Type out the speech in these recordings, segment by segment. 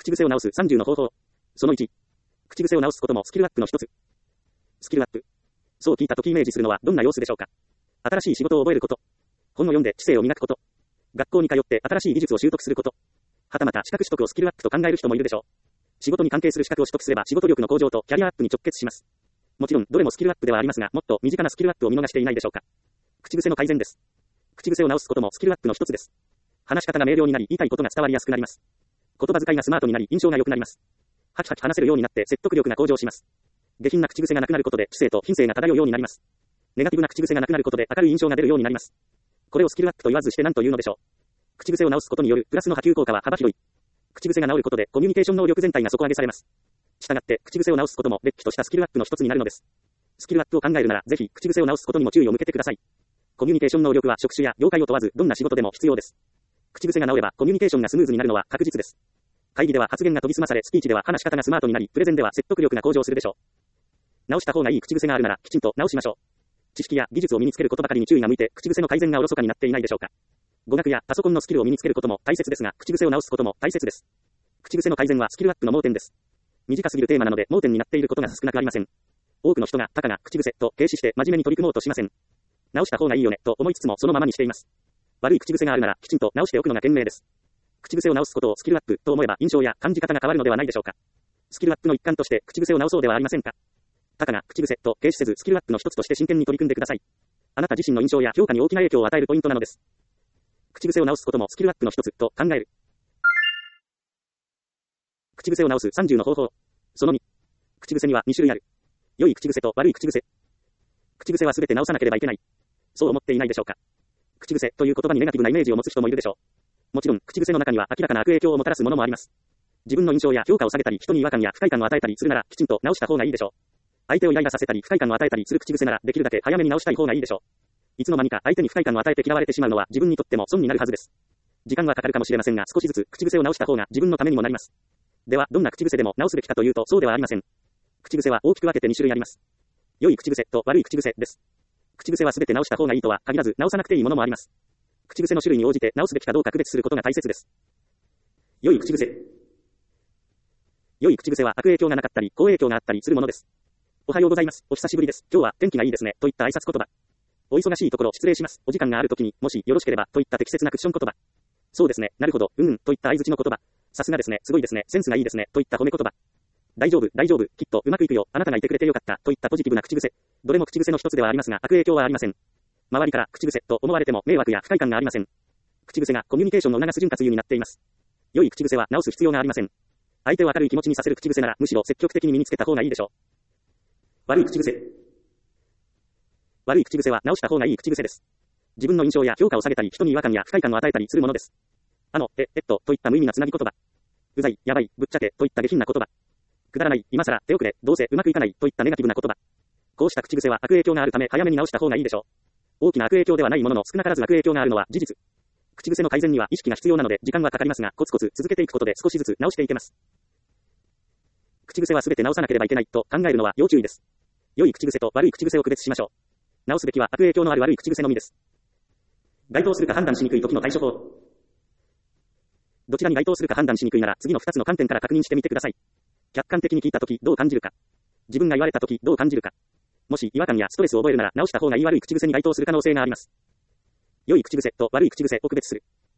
口癖を直す30の方法。その1。口癖を直すこともスキルアップの一つ。スキルアップ。そう聞いたときイメージするのはどんな様子でしょうか。新しい仕事を覚えること。本を読んで知性を磨くこと。学校に通って新しい技術を習得すること。はたまた資格取得をスキルアップと考える人もいるでしょう。仕事に関係する資格を取得すれば仕事力の向上とキャリアアップに直結します。もちろんどれもスキルアップではありますが、もっと身近なスキルアップを見逃していないでしょうか。口癖の改善です。口癖を直すこともスキルアップの一つです。話し方が明瞭になり、言いたいことが伝わりやすくなります。言葉遣いがスマートになり、印象が良くなります。はきはき話せるようになって説得力が向上します。下品な口癖がなくなることで知性と品性が漂うようになります。ネガティブな口癖がなくなることで明るい印象が出るようになります。これをスキルアップと言わずして何というのでしょう。口癖を直すことによるプラスの波及効果は幅広い。口癖が直ることでコミュニケーション能力全体が底上げされます。したがって口癖を直すこともれっきとしたスキルアップの一つになるのです。スキルアップを考えるならぜひ口癖を直すことにも注意を向けてください。コミュニケーション能力は職種や業界を問わずどんな仕事でも必要です。口癖が直ればコミュニケーションがスムーズになるのは確実です。会議では発言が研ぎ澄まされ、スピーチでは話し方がスマートになり、プレゼンでは説得力が向上するでしょう。直した方がいい口癖があるならきちんと直しましょう。知識や技術を身につけることばかりに注意が向いて口癖の改善がおろそかになっていないでしょうか。語学やパソコンのスキルを身につけることも大切ですが、口癖を直すことも大切です。口癖の改善はスキルアップの盲点です。短すぎるテーマなので盲点になっていることが少なくありません。多くの人がたかが口癖と軽視して真面目に取り組もうとしません。直した方がいいよねと思いつつもそのままにしています。悪い口癖があるならきちんと直しておくのが賢明です。口癖を直すことをスキルアップと思えば印象や感じ方が変わるのではないでしょうか。スキルアップの一環として口癖を直そうではありませんか。たかが口癖と軽視せずスキルアップの一つとして真剣に取り組んでください。あなた自身の印象や評価に大きな影響を与えるポイントなのです。口癖を直すこともスキルアップの一つと考える。口癖を直す30の方法。その2。口癖には2種類ある。良い口癖と悪い口癖。口癖は全て直さなければいけない。そう思っていないでしょうか。口癖という言葉にネガティブなイメージを持つ人もいるでしょう。もちろん口癖の中には明らかな悪影響をもたらすものもあります。自分の印象や評価を下げたり、人に違和感や不快感を与えたりするならきちんと直した方がいいでしょう。相手をイライラさせたり不快感を与えたりする口癖ならできるだけ早めに直したい方がいいでしょう。いつの間にか相手に不快感を与えて嫌われてしまうのは自分にとっても損になるはずです。時間はかかるかもしれませんが少しずつ口癖を直した方が自分のためにもなります。ではどんな口癖でも直すべきかというとそうではありません。口癖は大きく分けて2種類あります。良い口癖と悪い口癖です。口癖は全て直した方がいいとは限らず直さなくていいものもあります。口癖の種類に応じて直すべきかどうか区別することが大切です。良い口癖。良い口癖は悪影響がなかったり好影響があったりするものです。おはようございます。お久しぶりです。今日は天気がいいですね。といった挨拶言葉。お忙しいところ失礼します。お時間があるときにもしよろしければといった適切なクッション言葉。そうですね。なるほど。といった相槌の言葉。さすがですね。すごいですね。センスがいいですね。といった褒め言葉。大丈夫、大丈夫。きっとうまくいくよ。あなたがいてくれてよかった。といったポジティブな口癖。どれも口癖の一つではありますが悪影響はありません。周りから口癖と思われても迷惑や不快感がありません。口癖がコミュニケーションの促す潤滑油になっています。良い口癖は直す必要がありません。相手を明るい気持ちにさせる口癖ならむしろ積極的に身につけた方がいいでしょう。悪い口癖。悪い口癖は直した方がいい口癖です。自分の印象や評価を下げたり人に違和感や不快感を与えたりするものです。といった無意味なつなぎ言葉。うざい、やばい、ぶっちゃけといった下品な言葉。くだらない、今更、手遅れ、どうせうまくいかないといったネガティブな言葉。こうした口癖は悪影響があるため早めに直した方がいいでしょう。大きな悪影響ではないものの少なからず悪影響があるのは事実。口癖の改善には意識が必要なので時間はかかりますがコツコツ続けていくことで少しずつ直していけます。口癖は全て直さなければいけないと考えるのは要注意です。良い口癖と悪い口癖を区別しましょう。直すべきは悪影響のある悪い口癖のみです。該当するか判断しにくい時の対処法。どちらに該当するか判断しにくいなら次の2つの観点から確認してみてください。客観的に聞いた時どう感じるか。自分が言われた時どう感じるか。もし違和感やストレスを覚えるなら直した方がいい悪い口癖に該当する可能性があります。良い口癖と悪い口癖を区別する。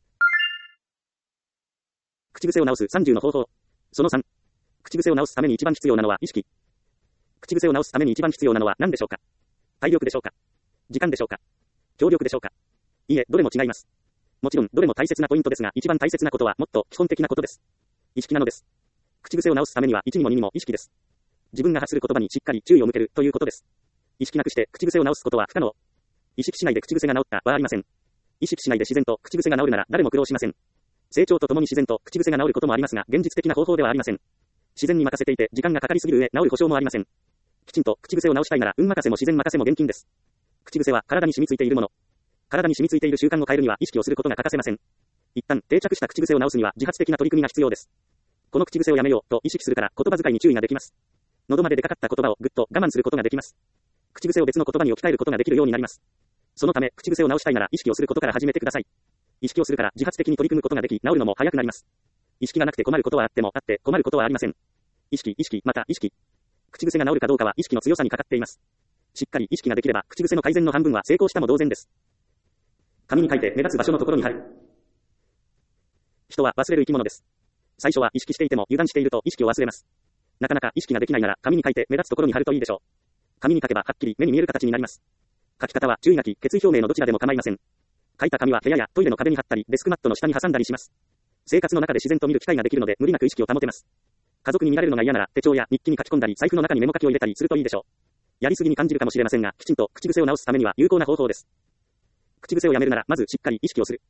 口癖を直す30の方法。その3。口癖を直すために一番必要なのは意識。口癖を直すために一番必要なのは何でしょうか。体力でしょうか。時間でしょうか。協力でしょうか。いいえ、どれも違います。もちろんどれも大切なポイントですが一番大切なことはもっと基本的なことです。意識なのです。口癖を直すためには1にも2にも意識です。自分が発する言葉にしっかり注意を向けるということです。意識なくして口癖を直すことは不可能。意識しないで口癖が直ったはありません。意識しないで自然と口癖が直るなら誰も苦労しません。成長とともに自然と口癖が治ることもありますが現実的な方法ではありません。自然に任せていて時間がかかりすぎる上治る保証もありません。きちんと口癖を直したいなら運任せも自然任せも厳禁です。口癖は体に染みついているもの。体に染みついている習慣を変えるには意識をすることが欠かせません。一旦定着した口癖を直すには自発的な取り組みが必要です。この口癖をやめようと意識するから言葉遣いに注意ができます。喉まで出かかった言葉をぐっと我慢することができます。口癖を別の言葉に置き換えることができるようになります。そのため口癖を直したいなら意識をすることから始めてください。意識をするから自発的に取り組むことができ治るのも早くなります。 意識がなくて困ることはあっても、あって困ることはありません。意識、また意識。口癖が治るかどうかは意識の強さにかかっています。しっかり意識ができれば、口癖の改善の半分は成功したも同然です。紙に書いて目立つ場所のところに貼る。人は忘れる生き物です。最初は意識していても油断していると意識を忘れます。なかなか意識ができないなら紙に書いて目立つところに貼るといいでしょう。紙に書けばはっきり目に見える形になります。書き方は注意書き、決意表明のどちらでも構いません。書いた紙は部屋やトイレの壁に貼ったり、デスクマットの下に挟んだりします。生活の中で自然と見る機会ができるので無理なく意識を保てます。家族に見られるのが嫌なら手帳や日記に書き込んだり財布の中にメモ書きを入れたりするといいでしょう。やりすぎに感じるかもしれませんが、きちんと口癖を直すためには有効な方法です。口癖をやめるならまずしっかり意識をする。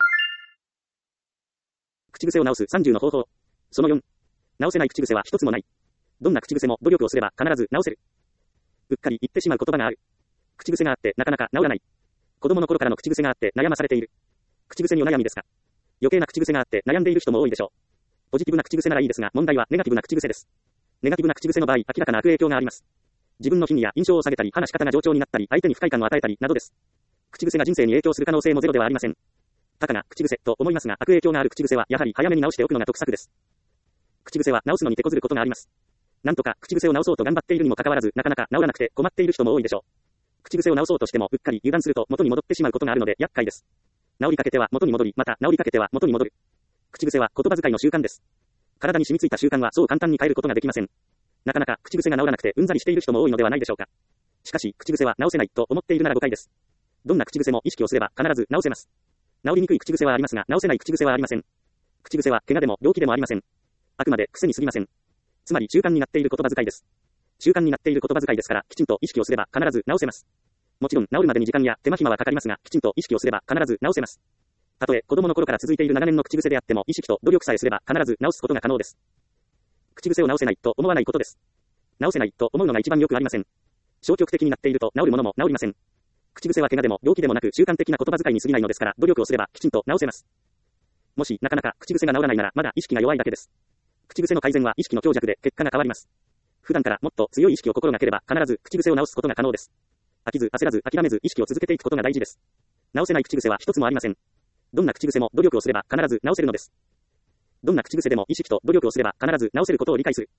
口癖を直す30の方法。その4。直せない口癖は一つもない。どんな口癖も努力をすれば必ず直せる。うっかり言ってしまう言葉がある。口癖があってなかなか治らない。子供の頃からの口癖があって悩まされている。口癖にお悩みですか？余計な口癖があって悩んでいる人も多いでしょう。ポジティブな口癖ならいいですが、問題はネガティブな口癖です。ネガティブな口癖の場合、明らかな悪影響があります。自分の品位や印象を下げたり、話し方が冗長になったり、相手に不快感を与えたりなどです。口癖が人生に影響する可能性もゼロではありません。たかが口癖と思いますが、悪影響がある口癖はやはり早めに直しておくのが得策です。口癖は直すのに手こずることがあります。なんとか口癖を直そうと頑張っているにもかかわらず、なかなか治らなくて困っている人も多いでしょう。口癖を直そうとしてもうっかり油断すると元に戻ってしまうことがあるので厄介です。治りかけては元に戻り、また治りかけては元に戻る。口癖は言葉遣いの習慣です。体に染みついた習慣はそう簡単に変えることができません。なかなか口癖が治らなくてうんざりしている人も多いのではないでしょうか。しかし口癖は直せないと思っているなら誤解です。どんな口癖も意識をすれば必ず直せます。治りにくい口癖はありますが、直せない口癖はありません。口癖は怪我でも病気でもありません。あくまで癖に過ぎません。つまり習慣になっている言葉遣いです。習慣になっている言葉遣いですから、きちんと意識をすれば必ず直せます。もちろん治るまでに時間や手間暇はかかりますが、きちんと意識をすれば必ず直せます。たとえ子供の頃から続いている長年の口癖であっても、意識と努力さえすれば必ず直すことが可能です。口癖を直せないと思わないことです。直せないと思うのが一番よくありません。消極的になっていると治るものも治りません。口癖は怪我でも病気でもなく習慣的な言葉遣いに過ぎないのですから、努力をすればきちんと直せます。もしなかなか口癖が治らないならまだ意識が弱いだけです。口癖の改善は意識の強弱で結果が変わります。普段からもっと強い意識を心がければ必ず口癖を直すことが可能です。飽きず焦らず諦めず意識を続けていくことが大事です。直せない口癖は一つもありません。どんな口癖も努力をすれば必ず直せるのです。どんな口癖でも意識と努力をすれば必ず直せることを理解する。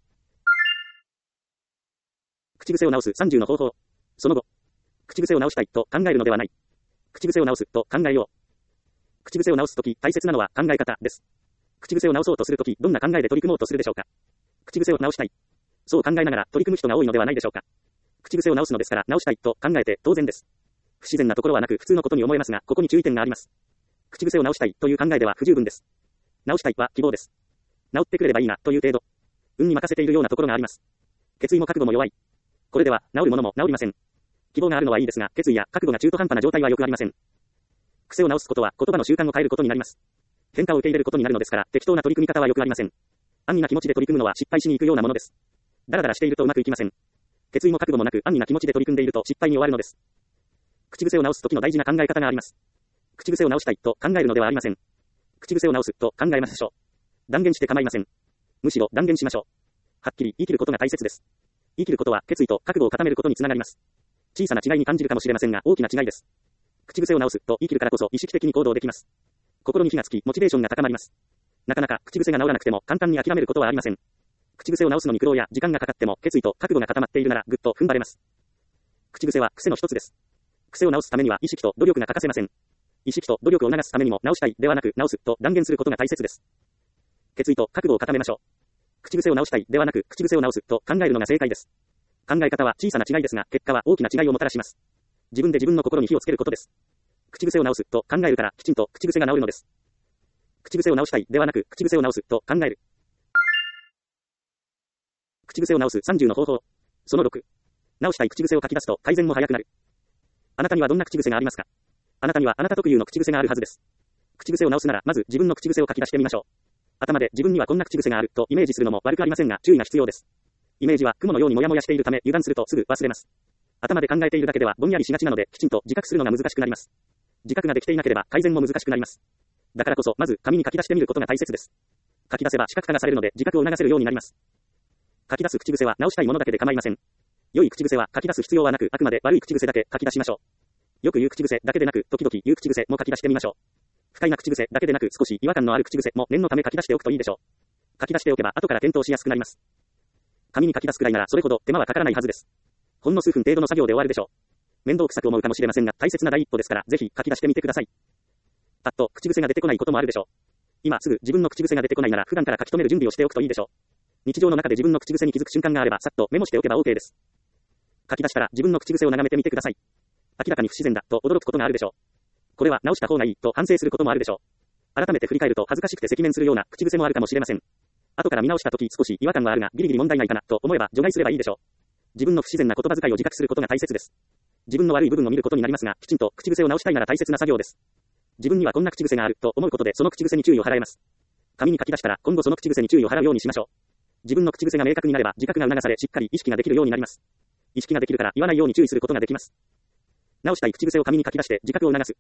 口癖を直す30の方法。その後、口癖を直したいと考えるのではない。口癖を直すと考えよう。口癖を直すとき大切なのは考え方です。口癖を直そうとするときどんな考えで取り組もうとするでしょうか。口癖を直したい。そう考えながら取り組む人が多いのではないでしょうか。口癖を直すのですから直したいと考えて当然です。不自然なところはなく普通のことに思えますが、ここに注意点があります。口癖を直したいという考えでは不十分です。直したいは希望です。直ってくれればいいなという程度。運に任せているようなところがあります。決意も覚悟も弱い。これでは治るものも治りません。希望があるのはいいですが、決意や覚悟が中途半端な状態はよくありません。癖を直すことは言葉の習慣を変えることになります。変化を受け入れることになるのですから、適当な取り組み方はよくありません。安易な気持ちで取り組むのは失敗しに行くようなものです。だらだらしているとうまくいきません。決意も覚悟もなく安易な気持ちで取り組んでいると失敗に終わるのです。口癖を直す時の大事な考え方があります。口癖を直したいと考えるのではありません。口癖を直すと考えましょう。断言して構いません。むしろ断言しましょう。はっきり言い切ることが大切です。言い切ることは決意と覚悟を固めることにつながります。小さな違いに感じるかもしれませんが、大きな違いです。口癖を直すと言い切るからこそ意識的に行動できます。心に火がつき、モチベーションが高まります。なかなか口癖が直らなくても簡単に諦めることはありません。口癖を直すのに苦労や時間がかかっても決意と覚悟が固まっているならぐっと踏ん張れます。口癖は癖の一つです。癖を直すためには意識と努力が欠かせません。意識と努力を促すためにも直したいではなく直すと断言することが大切です。決意と覚悟を固めましょう。口癖を直したいではなく口癖を直すと考えるのが正解です。考え方は小さな違いですが、結果は大きな違いをもたらします。自分で自分の心に火をつけることです。口癖を直すと考えるからきちんと口癖が直るのです。口癖を直したいではなく口癖を直すと考える。口癖を直す30の方法。その6。直したい口癖を書き出すと改善も早くなる。あなたにはどんな口癖がありますか？あなたにはあなた特有の口癖があるはずです。口癖を直すならまず自分の口癖を書き出してみましょう。頭で自分にはこんな口癖があるとイメージするのも悪くありませんが注意が必要です。イメージは雲のようにもやもやしているため油断するとすぐ忘れます。頭で考えているだけではぼんやりしがちなのできちんと自覚するのが難しくなります。自覚ができていなければ改善も難しくなります。だからこそまず紙に書き出してみることが大切です。書き出せば視覚化がされるので自覚を促せるようになります。書き出す口癖は直したいものだけで構いません。良い口癖は書き出す必要はなくあくまで悪い口癖だけ書き出しましょう。よく言う口癖だけでなく時々言う口癖も書き出してみましょう。 不快な口癖だけでなく少し違和感のある口癖も念のため書き出しておくといいでしょう。書き出しておけば後から検討しやすくなります。紙に書き出すくらいならそれほど手間はかからないはずです。ほんの数分程度の作業で終わるでしょう。面倒くさく思うかもしれませんが、大切な第一歩ですから、ぜひ書き出してみてください。パッと口癖が出てこないこともあるでしょう。今すぐ自分の口癖が出てこないなら普段から書き留める準備をしておくといいでしょう。日常の中で自分の口癖に気づく瞬間があれば、さっとメモしておけば OK です。書き出したら自分の口癖を眺めてみてください。明らかに不自然だと驚くことがあるでしょう。これは直した方がいいと反省することもあるでしょう。改めて振り返ると恥ずかしくて赤面するような口癖もあるかもしれません。後から見直したとき少し違和感はあるがギリギリ問題ないかなと思えば除外すればいいでしょう。自分の不自然な言葉遣いを自覚することが大切です。自分の悪い部分を見ることになりますが、きちんと口癖を直したいなら大切な作業です。自分にはこんな口癖があると思うことでその口癖に注意を払えます。紙に書き出したら今後その口癖に注意を払うようにしましょう。自分の口癖が明確になれば自覚が促されしっかり意識ができるようになります。意識ができるから言わないように注意することができます。直したい口癖を紙に書き出して自覚を促す。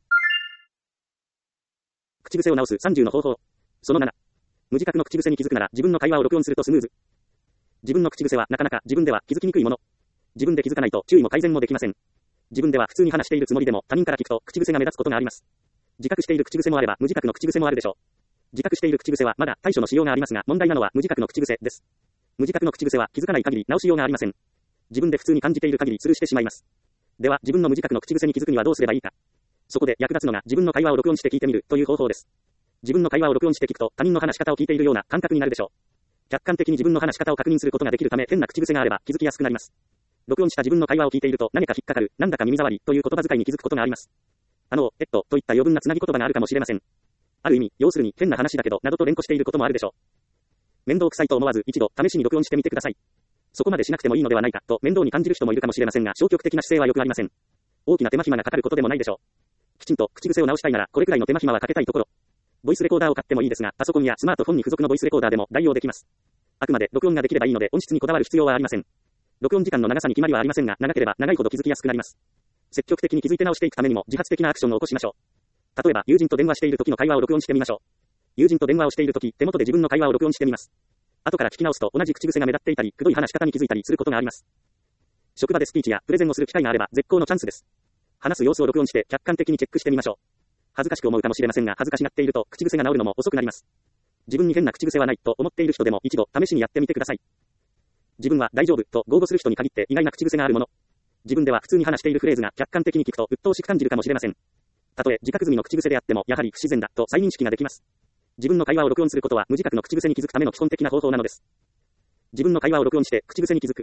口癖を直す30の方法。その7。無自覚の口癖に気づくなら自分の会話を録音するとスムーズ。自分の口癖はなかなか自分では気づきにくいもの。自分で気づかないと注意も改善もできません。自分では普通に話しているつもりでも他人から聞くと口癖が目立つことがあります。自覚している口癖もあれば無自覚の口癖もあるでしょう。自覚している口癖はまだ対処のしようがありますが、問題なのは無自覚の口癖です。無自覚の口癖は気づかない限り直しようがありません。自分で普通に感じている限りスルーしてしまいます。では自分の無自覚の口癖に気づくにはどうすればいいか。そこで役立つのが自分の会話を録音して聞いてみるという方法です。自分の会話を録音して聞くと他人の話し方を聞いているような感覚になるでしょう。客観的に自分の話し方を確認することができるため変な口癖があれば気づきやすくなります。録音した自分の会話を聞いていると何か引っかかる、なんだか耳障りという言葉遣いに気づくことがあります。といった余分なつなぎ言葉があるかもしれません。ある意味、要するに変な話だけどなどと連呼していることもあるでしょう。面倒くさいと思わず一度試しに録音してみてください。そこまでしなくてもいいのではないかと面倒に感じる人もいるかもしれませんが、消極的な姿勢はよくありません。大きな手間暇がかかることでもないでしょう。きちんと口癖を直したいならこれくらいの手間暇はかけたいところ。ボイスレコーダーを買ってもいいですが、パソコンやスマートフォンに付属のボイスレコーダーでも代用できます。あくまで録音ができればいいので音質にこだわる必要はありません。録音時間の長さに決まりはありませんが、長ければ長いほど気づきやすくなります。積極的に気づいて直していくためにも自発的なアクションを起こしましょう。例えば友人と電話している時の会話を録音してみましょう。友人と電話をしている時、手元で自分の会話を録音してみます。後から聞き直すと同じ口癖が目立っていたり、くどい話し方に気づいたりすることがあります。職場でスピーチやプレゼンをする機会があれば絶好のチャンスです。話す様子を録音して客観的にチェックしてみましょう。恥ずかしく思うかもしれませんが、恥ずかしがっていると口癖が治るのも遅くなります。自分に変な口癖はないと思っている人でも一度試しにやってみてください。自分は大丈夫と豪語する人に限って意外な口癖があるもの。自分では普通に話しているフレーズが客観的に聞くと鬱陶しく感じるかもしれません。たとえ自覚済みの口癖であってもやはり不自然だと再認識ができます。自分の会話を録音することは無自覚の口癖に気づくための基本的な方法なのです。自分の会話を録音して口癖に気づく。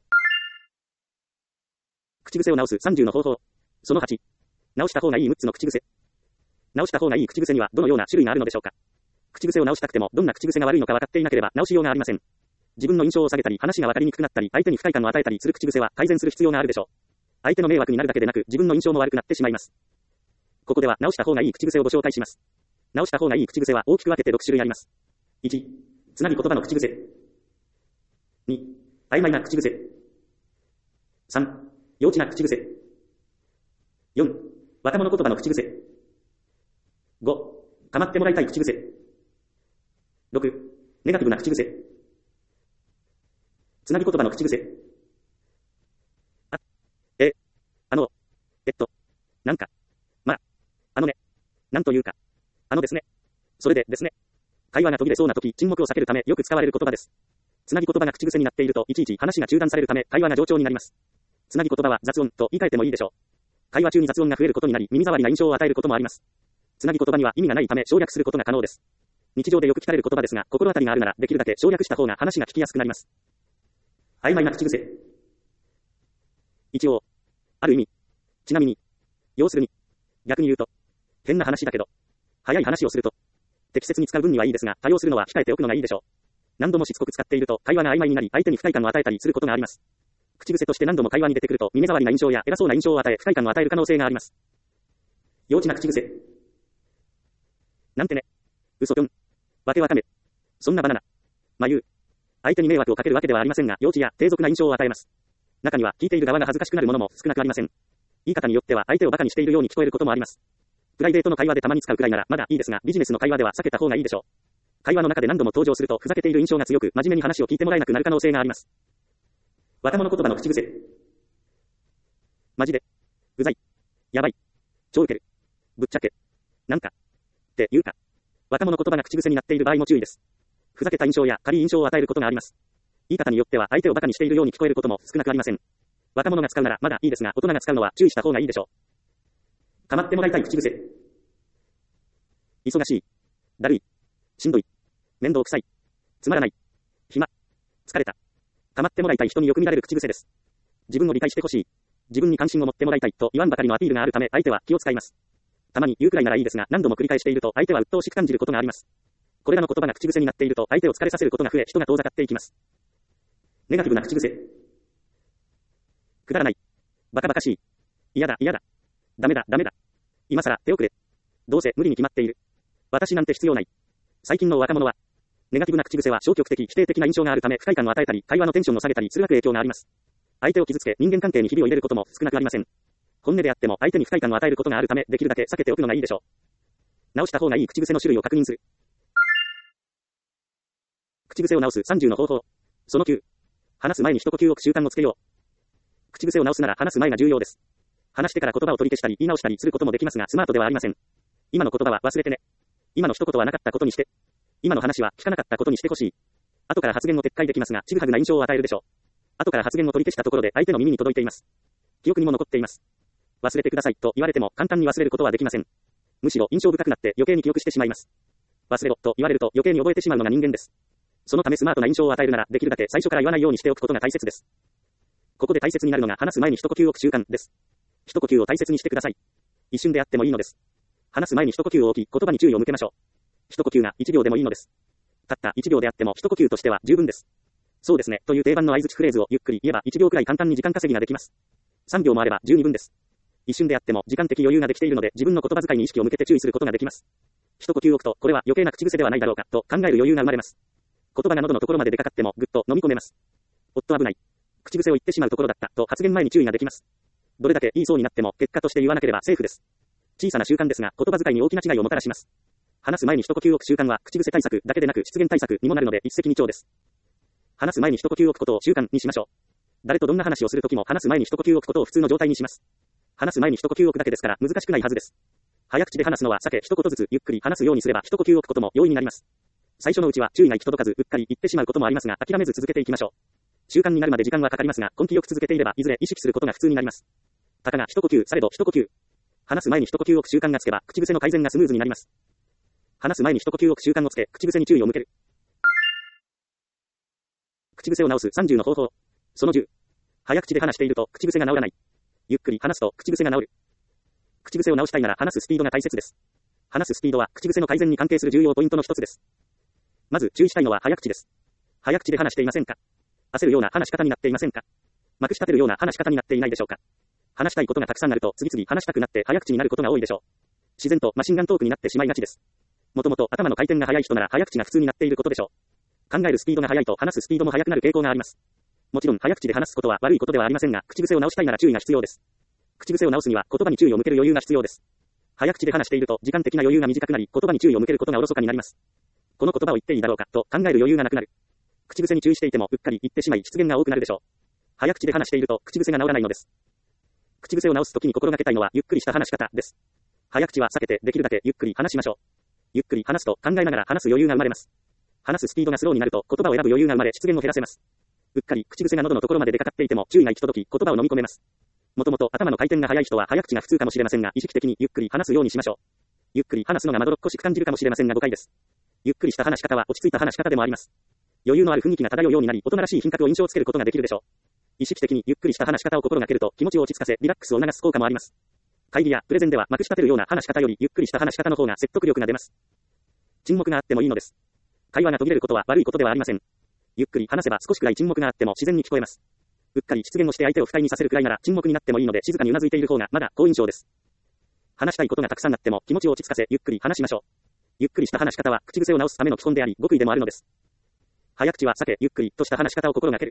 口癖を直す30の方法。その8。直した方がいい6つの口癖。直した方がいい口癖にはどのような種類があるのでしょうか。口癖を直したくてもどんな口癖が悪いのか分かっていなければ直しようがありません。自分の印象を下げたり話が分かりにくくなったり相手に不快感を与えたりする口癖は改善する必要があるでしょう。相手の迷惑になるだけでなく自分の印象も悪くなってしまいます。ここでは直した方がいい口癖をご紹介します。直した方がいい口癖は大きく分けて6種類あります。1、つなぎ言葉の口癖。2、曖昧な口癖。3、幼稚な口癖。4、若者言葉の口癖。5、かまってもらいたい口癖。6、ネガティブな口癖。つなぎ言葉の口癖。なんか、なんというか、ですね。それでですね。会話が途切れそうな時、沈黙を避けるためよく使われる言葉です。つなぎ言葉が口癖になっているといちいち話が中断されるため会話が冗長になります。つなぎ言葉は雑音と言い換えてもいいでしょう。会話中に雑音が増えることになり耳障りな印象を与えることもあります。つなぎ言葉には意味がないため省略することが可能です。日常でよく聞かれる言葉ですが、心当たりがあるならできるだけ省略した方が話が聞きやすくなります。曖昧な口癖。一応、ある意味、ちなみに、要するに、逆に言うと、変な話だけど、早い話をすると、適切に使う分にはいいですが、多用するのは控えておくのがいいでしょう。何度もしつこく使っていると会話が曖昧になり相手に不快感を与えたりすることがあります。口癖として何度も会話に出てくると耳障りな印象や偉そうな印象を与え不快感を与える可能性があります。幼稚な口癖。なんてね。嘘ぴょん。わけわかめ。そんなバナナ。まゆう。相手に迷惑をかけるわけではありませんが、幼稚や低俗な印象を与えます。中には聞いている側が恥ずかしくなるものも少なくありません。言い方によっては相手を馬鹿にしているように聞こえることもあります。プライベートの会話でたまに使うくらいならまだいいですが、ビジネスの会話では避けた方がいいでしょう。会話の中で何度も登場するとふざけている印象が強く、真面目に話を聞いてもらえなくなる可能性があります。若者言葉の口癖。マジで。うざい。やばい。超ウケる。ぶっちゃけ。なんか。 って言うか。若者言葉が口癖になっている場合も注意です。ふざけた印象や軽い印象を与えることがあります。言い方によっては相手を馬鹿にしているように聞こえることも少なくありません。若者が使うならまだいいですが、大人が使うのは注意した方がいいでしょう。構ってもらいたい口癖。忙しい。だるい。しんどい。面倒くさい。つまらない。暇。疲れた。構ってもらいたい人によく見られる口癖です。自分を理解してほしい。自分に関心を持ってもらいたいと言わんばかりのアピールがあるため相手は気を使います。たまに言うくらいならいいですが、何度も繰り返していると相手は鬱陶しく感じることがあります。これらの言葉が口癖になっていると相手を疲れさせることが増え、人が遠ざかっていきます。ネガティブな口癖。くだらない。バカバカしい。嫌だ嫌だ。ダメだダメだ。今更手遅れ。どうせ無理に決まっている。私なんて必要ない。最近の若者は、ネガティブな口癖は消極的、否定的な印象があるため不快感を与えたり、会話のテンションを下げたりする悪影響があります。相手を傷つけ、人間関係にひびを入れることも少なくありません。本音であっても相手に不快感を与えることがあるため、できるだけ避けておくのがいいでしょう。直した方がいい口癖の種類を確認する。口癖を直す30の方法。その9。話す前に一呼吸置く習慣をつけよう。口癖を直すなら話す前が重要です。話してから言葉を取り消したり言い直したりすることもできますが、スマートではありません。今の言葉は忘れてね。今の一言はなかったことにして。今の話は聞かなかったことにしてほしい。後から発言を撤回できますが、ちぐはぐな印象を与えるでしょう。後から発言を取り消したところで相手の耳に届いています。記憶にも残っています。忘れてくださいと言われても簡単に忘れることはできません。むしろ印象深くなって余計に記憶してしまいます。忘れろと言われると余計に覚えてしまうのが人間です。そのためスマートな印象を与えるならできるだけ最初から言わないようにしておくことが大切です。ここで大切になるのが話す前に一呼吸置く習慣です。一呼吸を大切にしてください。一瞬であってもいいのです。話す前に一呼吸を置き、言葉に注意を向けましょう。一呼吸が1秒でもいいのです。たった1秒であっても一呼吸としては十分です。そうですね、という定番の相槌フレーズをゆっくり言えば1秒くらい簡単に時間稼ぎができます。3秒もあれば十二分です。一瞬であっても時間的余裕ができているので自分の言葉遣いに意識を向けて注意することができます。一呼吸置くと、これは余計な口癖ではないだろうか、と考える余裕が生まれます。言葉が喉のところまで出かかってもぐっと飲み込めます。おっと危ない。口癖を言ってしまうところだった、と発言前に注意ができます。どれだけ言いそうになっても結果として言わなければセーフです。小さな習慣ですが言葉遣いに大きな違いをもたらします。話す前に一呼吸置く習慣は口癖対策だけでなく失言対策にもなるので一石二鳥です。話す前に一呼吸置くことを習慣にしましょう。誰とどんな話をするときも話す前に一呼吸置くことを普通の状態にします。話す前に一呼吸置くだけですから難しくないはずです。早口で話すのは避け一言ずつゆっくり話すようにすれば一呼吸置くことも容易になります。最初のうちは注意が行き届かずうっかり言ってしまうこともありますが諦めず続けていきましょう。習慣になるまで時間はかかりますが根気よく続けていればいずれ意識することが普通になります。たかが一呼吸されど一呼吸。話す前に一呼吸置く習慣がつけば口癖の改善がスムーズになります。話す前に一呼吸置く習慣をつけ口癖に注意を向ける。口癖を直す30の方法。その10。早口で話していると口癖が直らない。ゆっくり話すと口癖が直る。口癖を直したいなら話すスピードが大切です。話すスピードは口癖の改善に関係する重要ポイントの一つです。まず注意したいのは早口です。早口で話していませんか？焦るような話し方になっていませんか？まくし立てるような話し方になっていないでしょうか？話したいことがたくさんあると次々話したくなって早口になることが多いでしょう。自然とマシンガントークになってしまいがちです。もともと頭の回転が速い人なら早口が普通になっていることでしょう。考えるスピードが速いと話すスピードも速くなる傾向があります。もちろん早口で話すことは悪いことではありませんが、口癖を直したいなら注意が必要です。口癖を直すには言葉に注意を向ける余裕が必要です。早口で話していると時間的な余裕が短くなり、言葉に注意を向けることがおろそかになります。この言葉を言っていいだろうかと考える余裕がなくなる。口癖に注意していてもうっかり言ってしまい失言が多くなるでしょう。早口で話していると口癖が直らないのです。口癖を直すときに心がけたいのはゆっくりした話し方です。早口は避けてできるだけゆっくり話しましょう。ゆっくり話すと考えながら話す余裕が生まれます。話すスピードがスローになると言葉を選ぶ余裕が生まれ失言を減らせます。うっかり口癖が喉のところまで出かかっていても注意が行き届き言葉を飲み込めます。もともと頭の回転が速い人は早口が普通かもしれませんが意識的にゆっくり話すようにしましょう。ゆっくり話すのがまどろっこしく感じるかもしれませんが誤解です。ゆっくりした話し方は落ち着いた話し方でもあります。余裕のある雰囲気が漂うようになり大人らしい品格を印象をつけることができるでしょう。意識的にゆっくりした話し方を心がけると気持ちを落ち着かせリラックスを促す効果もあります。会議やプレゼンではまくし立てるような話し方よりゆっくりした話し方の方が説得力が出ます。沈黙があってもいいのです。会話が途切れることは悪いことではありません。ゆっくり話せば少しくらい沈黙があっても自然に聞こえます。うっかり失言をして相手を不快にさせるくらいなら沈黙になってもいいので静かにうなずいている方がまだ好印象です。話したいことがたくさんあっても気持ちを落ち着かせゆっくり話しましょう。ゆっくりした話し方は口癖を直すための基本であり極意でもあるのです。早口は避けゆっくりとした話し方を心がける。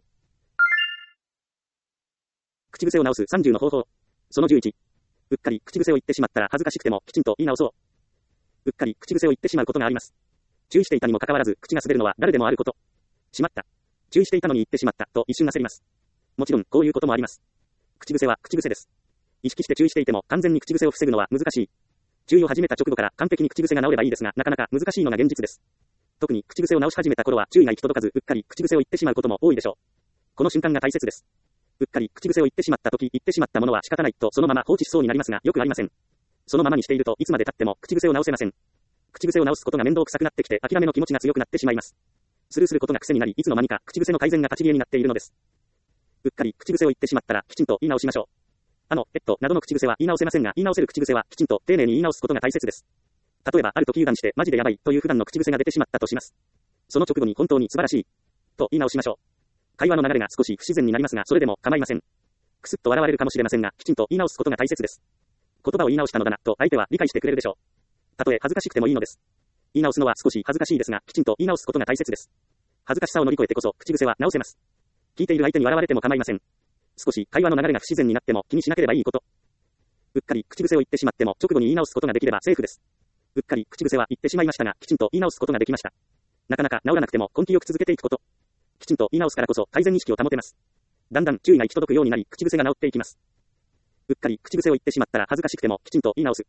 口癖を直す30の方法。その11。うっかり口癖を言ってしまったら恥ずかしくてもきちんと言い直そう。うっかり口癖を言ってしまうことがあります。注意していたにもかかわらず口が滑るのは誰でもあること。しまった。注意していたのに言ってしまったと一瞬焦ります。もちろんこういうこともあります。口癖は口癖です。意識して注意していても完全に口癖を防ぐのは難しい。 注意を始めた直後から完璧に口癖が治ればいいですが、なかなか難しいのが現実です。特に口癖を直し始めた頃は注意が行き届かず、うっかり口癖を言ってしまうことも多いでしょう。この瞬間が大切です。うっかり口癖を言ってしまった時、言ってしまったものは仕方ないとそのまま放置しそうになりますが、よくありません。そのままにしているといつまで経っても口癖を直せません。口癖を直すことが面倒くさくなってきて諦めの気持ちが強くなってしまいます。スルーすることが癖になり、いつの間にか口癖の改善が立ち消えになっているのです。うっかり口癖を言ってしまったらきちんと言い直しましょう。などの口癖は言い直せませんが、言い直せる口癖はきちんと丁寧に言い直すことが大切です。例えば、ある時油断してマジでやばいという普段の口癖が出てしまったとします。その直後に本当に素晴らしいと言い直しましょう。会話の流れが少し不自然になりますが、それでも構いません。くすっと笑われるかもしれませんが、きちんと言い直すことが大切です。言葉を言い直したのだなと相手は理解してくれるでしょう。たとえ恥ずかしくてもいいのです。言い直すのは少し恥ずかしいですが、きちんと言い直すことが大切です。恥ずかしさを乗り越えてこそ口癖は直せます。聞いている相手に笑われても構いません。少し会話の流れが不自然になっても気にしなければいいこと。うっかり口癖を言ってしまっても直後に言い直すことができればセーフです。うっかり口癖は言ってしまいましたが、きちんと言い直すことができました。なかなか治らなくても根気よく続けていくこと。きちんと言い直すからこそ改善意識を保てます。だんだん注意が行き届くようになり、口癖が治っていきます。うっかり口癖を言ってしまったら恥ずかしくてもきちんと言い直す。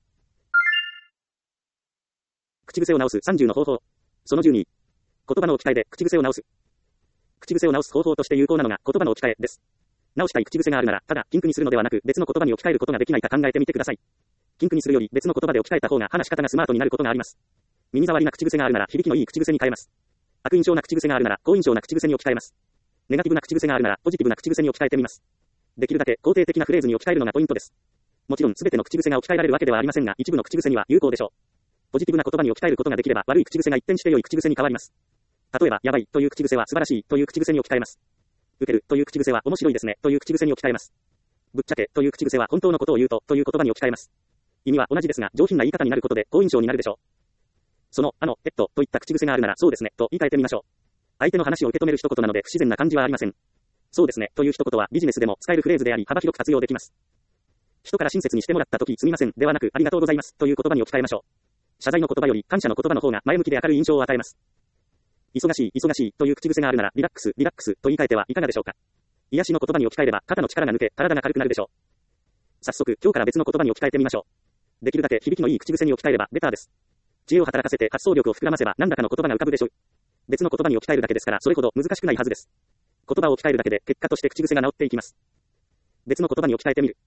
口癖を直す30の方法。その12。言葉の置き換えで口癖を直す。口癖を直す方法として有効なのが言葉の置き換えです。直したい口癖があるなら、ただ禁句にするのではなく別の言葉に置き換えることができないか考えてみてください。禁句にするより別の言葉で置き換えた方が話し方がスマートになることがあります。耳障りな口癖があるなら響きのいい口癖に変えます。悪印象な口癖があるなら好印象な口癖に置き換えます。ネガティブな口癖があるならポジティブな口癖に置き換えてみます。できるだけ肯定的なフレーズに置き換えるのがポイントです。もちろん全ての口癖が置き換えられるわけではありませんが、一部の口癖には有効でしょう。ポジティブな言葉に置き換えることができれば悪い口癖が一転して良い口癖に変わります。例えば、やばいという口癖は素晴らしいという口癖に置き換えます。受けるという口癖は面白いですねという口癖に置き換えます。ぶっちゃけという口癖は本当のことを言うという言葉に置き換えます。意味は同じですが上品な言い方になることで好印象になるでしょう。そのといった口癖があるならそうですねと言い換えてみましょう。相手の話を受け止める一言なので不自然な感じはありません。そうですねという一言はビジネスでも使えるフレーズであり幅広く活用できます。人から親切にしてもらった時すみませんではなくありがとうございますという言葉に置き換えましょう。謝罪の言葉より感謝の言葉の方が前向きで明るい印象を与えます。忙しいという口癖があるならリラックスと言い換えてはいかがでしょうか。癒しの言葉に置き換えれば肩の力が抜け体が軽くなるでしょう。早速今日から別の言葉に置き換えてみましょう。できるだけ響きのいい口癖に置き換えればベターです。知恵を働かせて発想力を膨らませば何らかの言葉が浮かぶでしょう。別の言葉に置き換えるだけですからそれほど難しくないはずです。言葉を置き換えるだけで結果として口癖が治っていきます。別の言葉に置き換えてみる。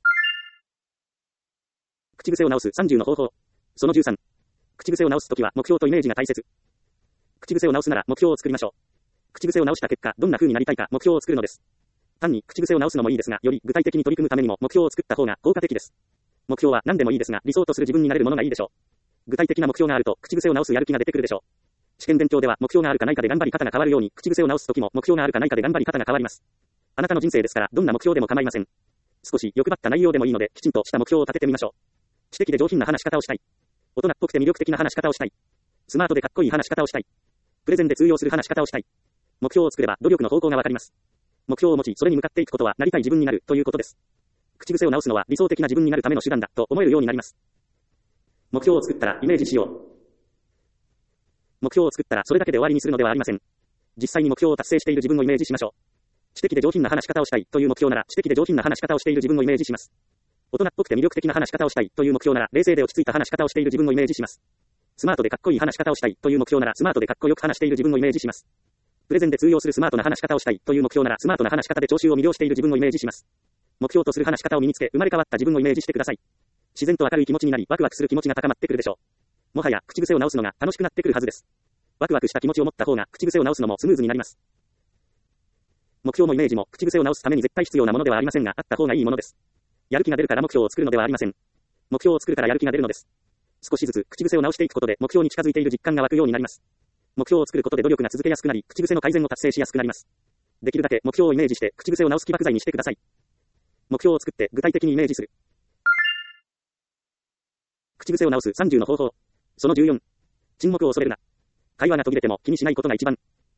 口癖を直す30の方法。その13。口癖を直すときは目標とイメージが大切。口癖を直すなら目標を作りましょう。口癖を直した結果、どんな風になりたいか目標を作るのです。単に口癖を直すのもいいですが、より具体的に取り組むためにも目標を作った方が効果的です。目標は何でもいいですが、理想とする自分になれるものがいいでしょう。具体的な目標があると、口癖を直すやる気が出てくるでしょう。試験勉強では目標があるかないかで頑張り方が変わるように、口癖を直すときも目標があるかないかで頑張り方が変わります。あなたの人生ですから、どんな目標でも構いません。少し欲張った内容でもいいので、きちんとした目標を立ててみましょう。知的で上品な話し方をしたい。大人っぽくて魅力的な話し方をしたい。スマートでかっこいい話し方をしたい。プレゼンで通用する話し方をしたい。目標を作れば努力の方向がわかります。目標を持ち、それに向かっていくことはなりたい自分になるということです。口癖を直すのは理想的な自分になるための手段だと思えるようになります。目標を作ったらイメージしよう。目標を作ったらそれだけで終わりにするのではありません。実際に目標を達成している自分をイメージしましょう。知的で上品な話し方をしたいという目標なら知的で上品な話し方をしている自分をイメージします。大人っぽくて魅力的な話し方をしたいという目標なら冷静で落ち着いた話し方をしている自分をイメージします。スマートでかっこいい話し方をしたいという目標ならスマートでかっこよく話している自分をイメージします。プレゼンで通用するスマートな話し方をしたいという目標ならスマートな話し方で聴衆を魅了している自分をイメージします。目標とする話し方を身につけ生まれ変わった自分をイメージしてください。自然と明るい気持ちになりワクワクする気持ちが高まってくるでしょう。もはや口癖を直すのが楽しくなってくるはずです。ワクワクした気持ちを持った方が口癖を直すのもスムーズになります。目標もイメージも口癖を直すために絶対必要なものではありませんがあった方がいいものです。やる気が出るから目標を作るのではありません。目標を作るからやる気が出るのです。少しずつ口癖を直していくことで目標に近づいている実感が湧くようになります。目標を作ることで努力が続けやすくなり、口癖の改善を達成しやすくなります。できるだけ目標をイメージして口癖を直す起爆剤にしてください。目標を作って具体的にイメージする。口癖を直す30の方法。その14。沈黙を恐れるな。会話が途切れても気にしないことが一番。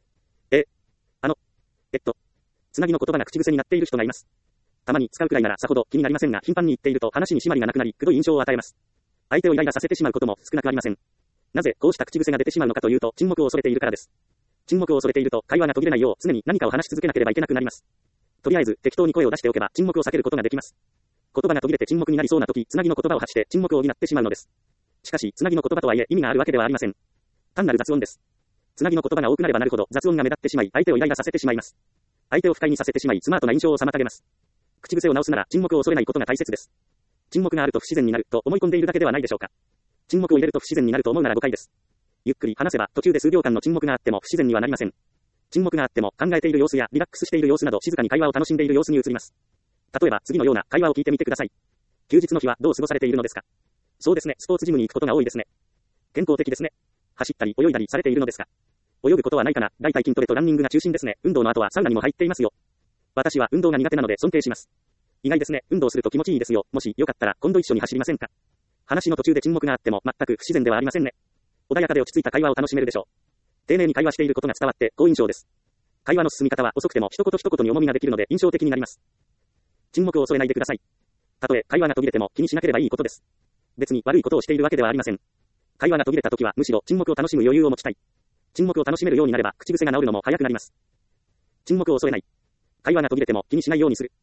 つなぎの言葉が口癖になっている人がいます。たまに使うくらいならさほど気になりませんが、頻繁に言っていると話に締まりがなくなり、くどい印象を与えます。相手をイライラさせてしまうことも少なくありません。なぜこうした口癖が出てしまうのかというと、沈黙を恐れているからです。沈黙を恐れていると会話が途切れないよう常に何かを話し続けなければいけなくなります。とりあえず適当に声を出しておけば沈黙を避けることができます。 言葉が途切れて沈黙になりそうな時、つなぎの言葉を発して沈黙を補ってしまうのです。しかし、つなぎの言葉とはいえ意味があるわけではありません。単なる雑音です。つなぎの言葉が多くなればなるほど雑音が目立ってしまい、相手をイライラさせてしまいます。相手を不快にさせてしまい、スマートな印象を妨げます。口癖を直すなら沈黙を恐れないことが大切です。沈黙があると不自然になると思い込んでいるだけではないでしょうか。沈黙を入れると不自然になると思うなら誤解です。ゆっくり話せば途中で数秒間の沈黙があっても不自然にはなりません。沈黙があっても考えている様子やリラックスしている様子など静かに会話を楽しんでいる様子に移ります。例えば次のような会話を聞いてみてください。休日の日はどう過ごされているのですか？そうですね、スポーツジムに行くことが多いですね。健康的ですね。走ったり泳いだりされているのですか？泳ぐことはないかな。だいたい筋トレとランニングが中心ですね。運動の後はサウナにも入っていますよ。私は運動が苦手なので尊敬します。意外ですね。運動すると気持ちいいですよ。もしよかったら今度一緒に走りませんか？話の途中で沈黙があっても全く不自然ではありませんね。穏やかで落ち着いた会話を楽しめるでしょう。丁寧に会話していることが伝わって好印象です。会話の進み方は遅くても一言一言に重みができるので印象的になります。沈黙を恐れないでください。たとえ会話が途切れても気にしなければいいことです。別に悪いことをしているわけではありません。会話が途切れた時はむしろ沈黙を楽しむ余裕を持ちたい。沈黙を楽しめるようになれば口癖が治るのも早くなります。沈黙を恐れない。会話が途切れても気にしないようにする。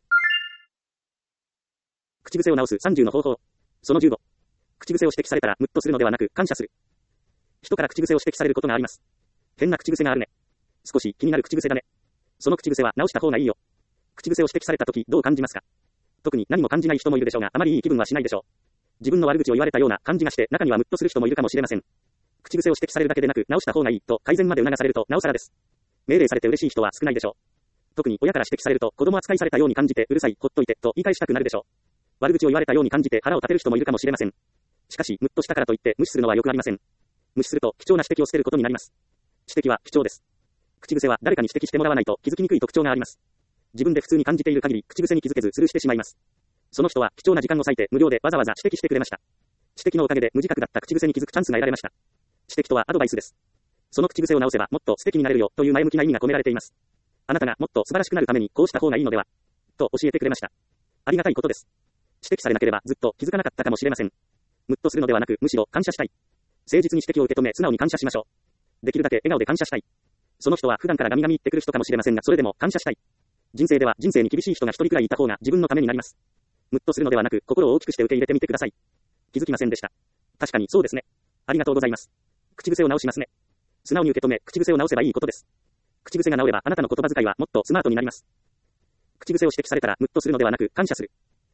口癖を直す30の方法。その15。口癖を指摘されたらムッとするのではなく感謝する。人から口癖を指摘されることがあります。変な口癖があるね。少し気になる口癖だね。その口癖は直した方がいいよ。口癖を指摘された時どう感じますか？特に何も感じない人もいるでしょうが、あまりいい気分はしないでしょう。自分の悪口を言われたような感じがして中にはムッとする人もいるかもしれません。口癖を指摘されるだけでなく直した方がいいと改善まで促されるとなおさらです。命令されて嬉しい人は少ないでしょう。特に親から指摘されると子供扱いされたように感じてうるさい、ほっといてと言い返したくなるでしょう。悪口を言われたように感じて腹を立てる人もいるかもしれません。しかしムッとしたからといって無視するのは良くありません。無視すると貴重な指摘を捨てることになります。指摘は貴重です。口癖は誰かに指摘してもらわないと気づきにくい特徴があります。自分で普通に感じている限り口癖に気づけずスルーしてしまいます。その人は貴重な時間を割いて無料でわざわざ指摘してくれました。指摘のおかげで無自覚だった口癖に気づくチャンスが得られました。指摘とはアドバイスです。その口癖を直せばもっと素敵になれるよという前向きな意味が込められています。あなたがもっと素晴らしくなるためにこうした方がいいのではと教えてくれました。ありがたいことです。指摘されなければずっと気づかなかったかもしれません。ムッとするのではなくむしろ感謝したい。誠実に指摘を受け止め素直に感謝しましょう。できるだけ笑顔で感謝したい。その人は普段からガミガミ言ってくる人かもしれませんがそれでも感謝したい。人生では人生に厳しい人が一人くらいいた方が自分のためになります。ムッとするのではなく心を大きくして受け入れてみてください。気づきませんでした。確かにそうですね。ありがとうございます。口癖を直しますね。素直に受け止め口癖を直せばいいことです。口癖が直ればあなたの言葉遣いはもっとスマートになります。口癖を指摘されたらムッとするのではなく感謝する。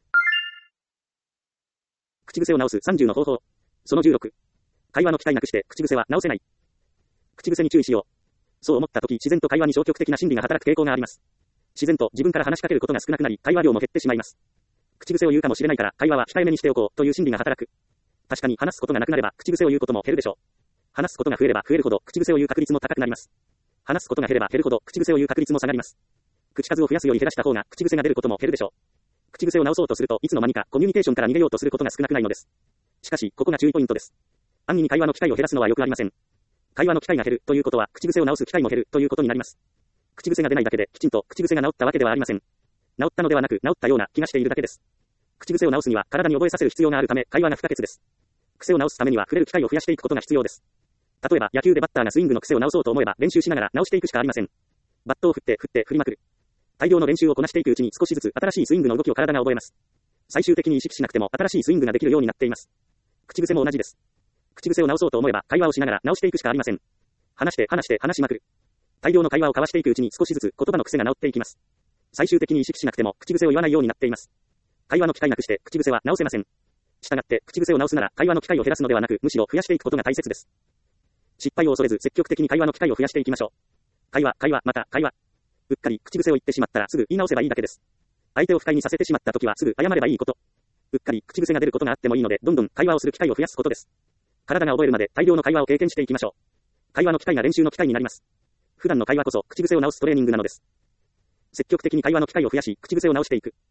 口癖を直す30の方法。その16。会話の機会なくして口癖は直せない。口癖に注意しよう。そう思った時自然と会話に消極的な心理が働く傾向があります。自然と自分から話しかけることが少なくなり会話量も減ってしまいます。口癖を言うかもしれないから会話は控えめにしておこうという心理が働く。確かに話すことがなくなれば口癖を言うことも減るでしょう。話すことが増えれば増えるほど口癖を言う確率も高くなります。話すことが減れば減るほど口癖を言う確率も下がります。口数を増やすより減らした方が口癖が出ることも減るでしょう。口癖を直そうとするといつの間にかコミュニケーションから逃げようとすることが少なくないのです。しかしここが注意ポイントです。安易に会話の機会を減らすのは良くありません。会話の機会が減るということは口癖を直す機会も減るということになります。口癖が出ないだけできちんと口癖が治ったわけではありません。治ったのではなく治ったような気がしているだけです。口癖を直すには体に覚えさせる必要があるため会話が不可欠です。癖を直すためには触れる機会を増やしていくことが必要です。例えば野球でバッターがスイングの癖を直そうと思えば練習しながら直していくしかありません。バットを振って振りまくる。大量の練習をこなしていくうちに少しずつ新しいスイングの動きを体が覚えます。最終的に意識しなくても新しいスイングができるようになっています。口癖も同じです。口癖を直そうと思えば会話をしながら直していくしかありません。話しまくる。大量の会話を交わしていくうちに少しずつ言葉の癖が直っていきます。最終的に意識しなくても口癖を言わないようになっています。会話の機会なくして口癖は直せません。したがって口癖を直すなら会話の機会を減らすのではなくむしろ増やしていくことが大切です。失敗を恐れず積極的に会話の機会を増やしていきましょう。会話、また会話。うっかり口癖を言ってしまったらすぐ言い直せばいいだけです。相手を不快にさせてしまった時はすぐ謝ればいいこと。うっかり口癖が出ることがあってもいいのでどんどん会話をする機会を増やすことです。体が覚えるまで大量の会話を経験していきましょう。会話の機会が練習の機会になります。普段の会話こそ口癖を直すトレーニングなのです。積極的に会話の機会を増やし口癖を直していく。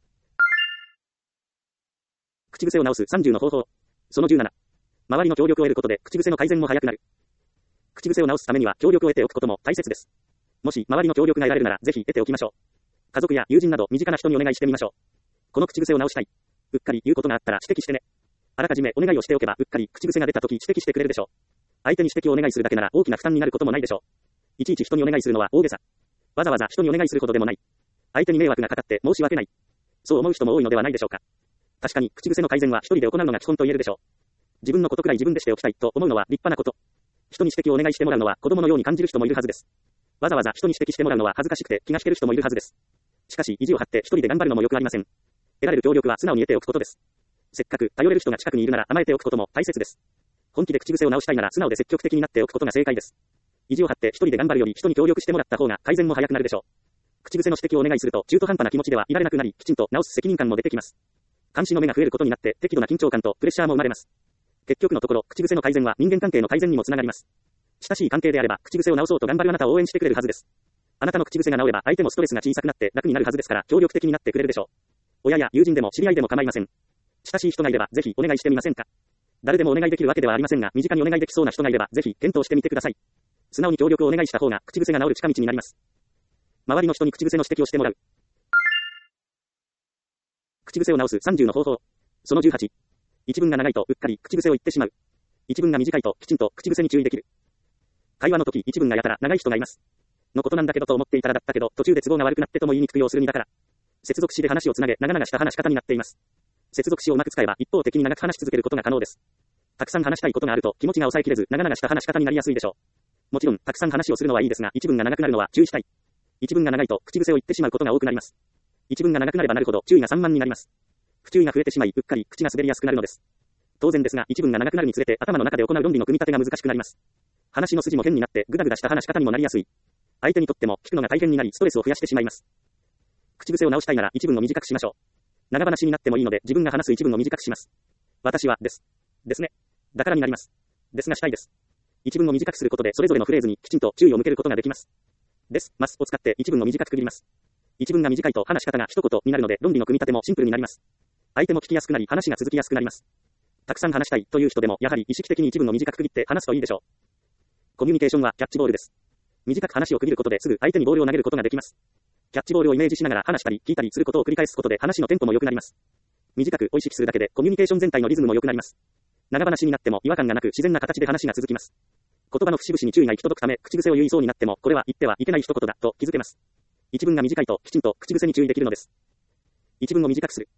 口癖を直す30の方法。その17。周りの協力を得ることで口癖の改善も早くなる。口癖を直すためには協力を得ておくことも大切です。もし周りの協力が得られるならぜひ得ておきましょう。家族や友人など身近な人にお願いしてみましょう。この口癖を直したい。うっかり言うことがあったら指摘してね。あらかじめお願いをしておけばうっかり口癖が出た時指摘してくれるでしょう。相手に指摘をお願いするだけなら大きな負担になることもないでしょう。いちいち人にお願いするのは大げさ。わざわざ人にお願いするほどでもない。相手に迷惑がかかって申し訳ない。 そう思う人も多いのではないでしょうか。確かに、口癖の改善は一人で行うのが基本と言えるでしょう。自分のことくらい自分でしておきたいと思うのは立派なこと。人に指摘をお願いしてもらうのは子供のように感じる人もいるはずです。わざわざ人に指摘してもらうのは恥ずかしくて気が引ける人もいるはずです。しかし、意地を張って一人で頑張るのもよくありません。得られる協力は素直に得ておくことです。せっかく頼れる人が近くにいるなら甘えておくことも大切です。本気で口癖を直したいなら素直で積極的になっておくことが正解です。意地を張って一人で頑張るより人に協力してもらった方が改善も早くなるでしょう。口癖の指摘をお願いすると中途半端な気持ちではいられなくなり、きちんと直す責任感も出てきます。監視の目が増えることになって適度な緊張感とプレッシャーも生まれます。結局のところ、口癖の改善は人間関係の改善にもつながります。親しい関係であれば口癖を直そうと頑張るあなたを応援してくれるはずです。あなたの口癖が直れば相手もストレスが小さくなって楽になるはずですから協力的になってくれるでしょう。親や友人でも知り合いでも構いません。親しい人がいればぜひお願いしてみませんか。誰でもお願いできるわけではありませんが、身近にお願いできそうな人がいればぜひ検討してみてください。素直に協力をお願いした方が口癖が直る近道になります。周りの人に口癖の指摘をしてもらう。口癖を直す30の方法。その18。一文が長いとうっかり口癖を言ってしまう。一文が短いときちんと口癖に注意できる。会話の時一文がやたら長い人がいます。のことなんだけどと思っていたらだったけど途中で都合が悪くなってとも言いにくく要するにだから。接続詞で話をつなげ長々した話し方になっています。接続詞をうまく使えば一方的に長く話し続けることが可能です。たくさん話したいことがあると気持ちが抑えきれず長々した話し方になりやすいでしょう。もちろんたくさん話をするのはいいですが一文が長くなるのは注意したい。一文が長いと口癖を言ってしまうことが多くなります。一文が長くなればなるほど注意が散漫になります。不注意が増えてしまいうっかり口が滑りやすくなるのです。当然ですが一文が長くなるにつれて頭の中で行う論理の組み立てが難しくなります。話の筋も変になってグダグダした話し方にもなりやすい。相手にとっても聞くのが大変になりストレスを増やしてしまいます。口癖を直したいなら一文を短くしましょう。長話になってもいいので自分が話す一文を短くします。私はです。ですね。だからになります。ですがしたいです。一文を短くすることでそれぞれのフレーズにきちんと注意を向けることができます。です、ますを使って一文を短く区切ります。一文が短いと話し方が一言になるので論理の組み立てもシンプルになります。相手も聞きやすくなり話が続きやすくなります。たくさん話したいという人でもやはり意識的に一文を短く区切って話すといいでしょう。コミュニケーションはキャッチボールです。短く話を区切ることですぐ相手にボールを投げることができます。キャッチボールをイメージしながら話したり聞いたりすることを繰り返すことで話のテンポも良くなります。短くを意識するだけでコミュニケーション全体のリズムも良くなります。長話になっても違和感がなく自然な形で話が続きます。言葉の節々に注意が行き届くため口癖を言いそうになってもこれは言ってはいけない一言だと気づけます。一文が短いときちんと口癖に注意できるのです。一文を短くする。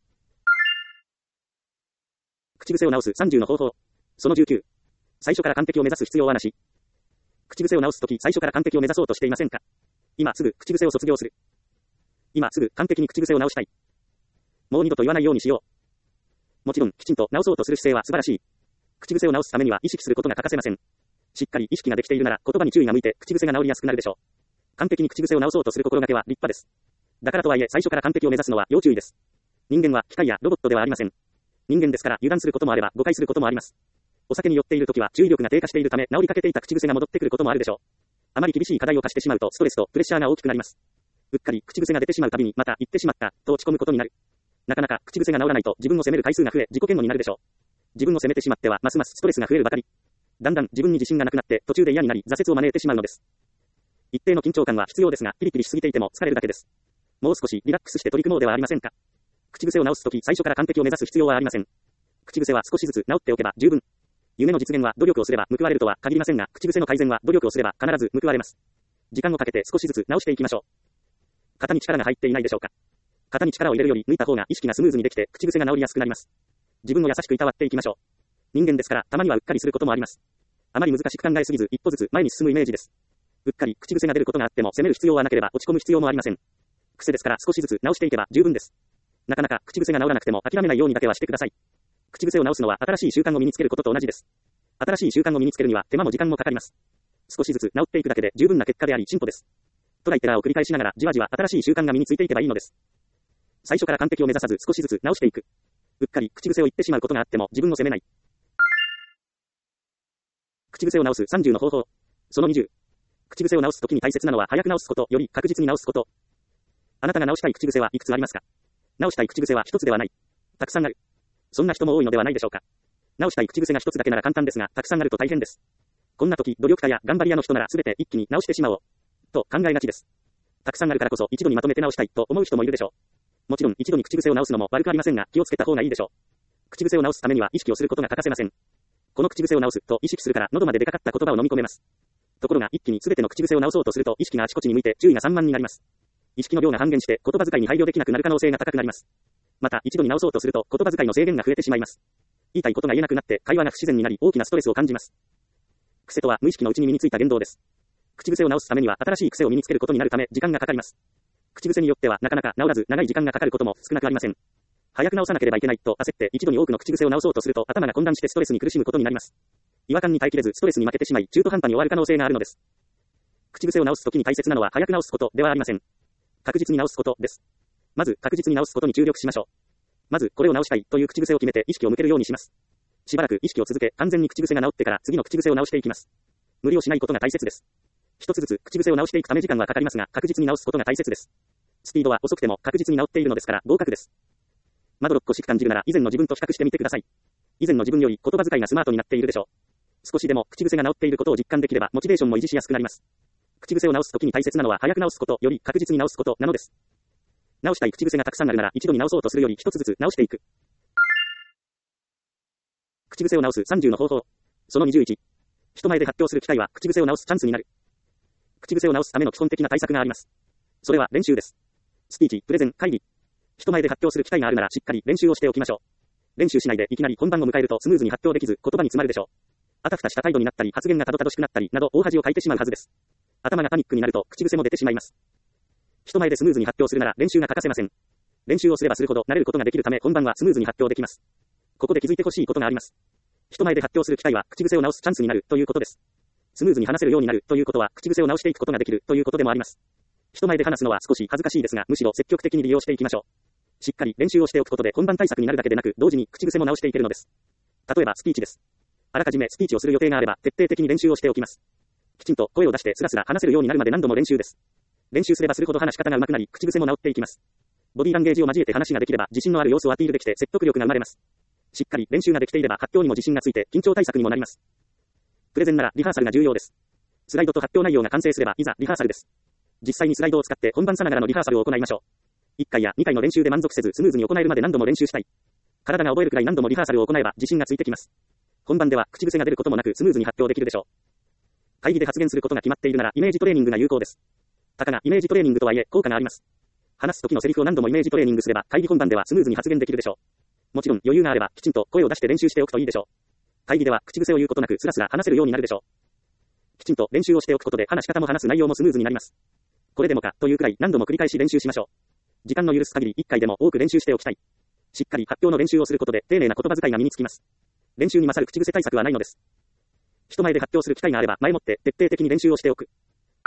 口癖を直す30の方法。その19。最初から完璧を目指す必要はなし。口癖を直すとき最初から完璧を目指そうとしていませんか。今すぐ口癖を卒業する。今すぐ完璧に口癖を直したい。もう二度と言わないようにしよう。もちろんきちんと直そうとする姿勢は素晴らしい。口癖を直すためには意識することが欠かせません。しっかり意識ができているなら言葉に注意が向いて口癖が直りやすくなるでしょう。完璧に口癖を直そうとする心がけは立派です。だからとはいえ最初から完璧を目指すのは要注意です。人間は機械やロボットではありません。人間ですから油断することもあれば誤解することもあります。お酒に酔っているときは注意力が低下しているため治りかけていた口癖が戻ってくることもあるでしょう。あまり厳しい課題を課してしまうとストレスとプレッシャーが大きくなります。うっかり口癖が出てしまうたびにまた言ってしまったと落ち込むことになる。なかなか口癖が治らないと自分を責める回数が増え自己嫌悪になるでしょう。自分を責めてしまってはますますストレスが増えるばかり。だんだん自分に自信がなくなって途中で嫌になり挫折を招いてしまうのです。一定の緊張感は必要ですがピリピリしすぎていても疲れるだけです。もう少しリラックスして取り組もうではありませんか。口癖を直すとき最初から完璧を目指す必要はありません。口癖は少しずつ直っておけば十分。夢の実現は努力をすれば報われるとは限りませんが、口癖の改善は努力をすれば必ず報われます。時間をかけて少しずつ直していきましょう。肩に力が入っていないでしょうか。肩に力を入れるより抜いた方が意識がスムーズにできて口癖が直りやすくなります。自分を優しくいたわっていきましょう。人間ですからたまにはうっかりすることもあります。あまり難しく考えすぎず一歩ずつ前に進むイメージです。うっかり口癖が出ることがあっても責める必要はなければ落ち込む必要もありません。癖ですから少しずつ直していけば十分です。なかなか口癖が直らなくても諦めないようにだけはしてください。口癖を直すのは新しい習慣を身につけることと同じです。新しい習慣を身につけるには手間も時間もかかります。少しずつ直っていくだけで十分な結果であり進歩です。トライテラーを繰り返しながらじわじわ新しい習慣が身についていけばいいのです。最初から完璧を目指さず少しずつ直していく。うっかり口癖を言ってしまうことがあっても自分を責めない。口癖を直す30の方法。その20。口癖を直すときに大切なのは早く直すことより確実に直すこと。あなたが直したい口癖はいくつありますか。直したい口癖は一つではない。たくさんある。そんな人も多いのではないでしょうか。直したい口癖が一つだけなら簡単ですが、たくさんあると大変です。こんな時、努力家や頑張り屋の人なら全て一気に直してしまおう。と考えがちです。たくさんあるからこそ一度にまとめて直したいと思う人もいるでしょう。もちろん一度に口癖を直すのも悪くありませんが、気をつけた方がいいでしょう。口癖を直すためには意識をすることが欠かせません。この口癖を直すと意識するから喉まで出かかった言葉を飲み込めます。ところが一気に全ての口癖を直そうとすると意識があちこちに向いて注意が散漫になります。 意識の量が半減して言葉遣いに配慮できなくなる可能性が高くなります。また、一度に直そうとすると言葉遣いの制限が増えてしまいます。言いたいことが言えなくなって会話が不自然になり大きなストレスを感じます。癖とは無意識のうちに身についた言動です。口癖を直すためには新しい癖を身につけることになるため時間がかかります。口癖によってはなかなか直らず長い時間がかかることも少なくありません。早く直さなければいけないと焦って一度に多くの口癖を直そうとすると頭が混乱してストレスに苦しむことになります。違和感に耐えきれずストレスに負けてしまい中途半端に終わる可能性があるのです。口癖を直すときに大切なのは早く直すことではありません。確実に直すことです。まず確実に直すことに注力しましょう。まずこれを直したいという口癖を決めて意識を向けるようにします。しばらく意識を続け完全に口癖が直ってから次の口癖を直していきます。無理をしないことが大切です。一つずつ口癖を直していくため時間はかかりますが確実に直すことが大切です。スピードは遅くても確実に直っているのですから合格です。まどろっこしく感じるなら以前の自分と比較してみてください。以前の自分より言葉遣いがスマートになっているでしょう。少しでも口癖が直っていることを実感できればモチベーションも維持しやすくなります。口癖を直すときに大切なのは早く直すことより確実に直すことなのです。直したい口癖がたくさんあるなら一度に直そうとするより一つずつ直していく。口癖を直す30の方法。その21。人前で発表する機会は口癖を直すチャンスになる。口癖を直すための基本的な対策があります。それは練習です。スピーチ、プレゼン、会議。人前で発表する機会があるならしっかり練習をしておきましょう。練習しないでいきなり本番を迎えるとスムーズに発表できず言葉に詰まるでしょう。あたふたした態度になったり発言がたどたどしくなったりなど大恥をかいてしまうはずです。頭がパニックになると口癖も出てしまいます。人前でスムーズに発表するなら練習が欠かせません。練習をすればするほど慣れることができるため本番はスムーズに発表できます。ここで気づいてほしいことがあります。人前で発表する機会は口癖を直すチャンスになるということです。スムーズに話せるようになるということは口癖を直していくことができるということでもあります。人前で話すのは少し恥ずかしいですがむしろ積極的に利用していきましょう。しっかり練習をしておくことで本番対策になるだけでなく同時に口癖も直していけるのです。例えばスピーチです。あらかじめスピーチをする予定があれば徹底的に練習をしておきます。きちんと声を出してスラスラ話せるようになるまで何度も練習です。練習すればするほど話し方が上手くなり口癖も直っていきます。ボディーランゲージを交えて話ができれば自信のある様子をアピールできて説得力が生まれます。しっかり練習ができていれば発表にも自信がついて緊張対策にもなります。プレゼンならリハーサルが重要です。スライドと発表内容が完成すればいざリハーサルです。実際にスライドを使って本番さながらのリハーサルを行いましょう。1回や2回の練習で満足せずスムーズに行えるまで何度も練習したい。体が覚えるくらい何度もリハーサルを行えば自信がついてきます。本番では口癖が出ることもなくスムーズに発表できるでしょう。会議で発言することが決まっているならイメージトレーニングが有効です。たかがイメージトレーニングとはいえ効果があります。話す時のセリフを何度もイメージトレーニングすれば会議本番ではスムーズに発言できるでしょう。もちろん余裕があればきちんと声を出して練習しておくといいでしょう。会議では口癖を言うことなくスラスラ話せるようになるでしょう。きちんと練習をしておくことで話し方も話す内容もスムーズになります。これでもかというくらい何度も繰り返し練習しましょう。時間の許す限り1回でも多く練習しておきたい。しっかり発表の練習をすることで丁寧な言葉遣いが身につきます。練習に勝る口癖対策はないのです。人前で発表する機会があれば前もって徹底的に練習をしておく。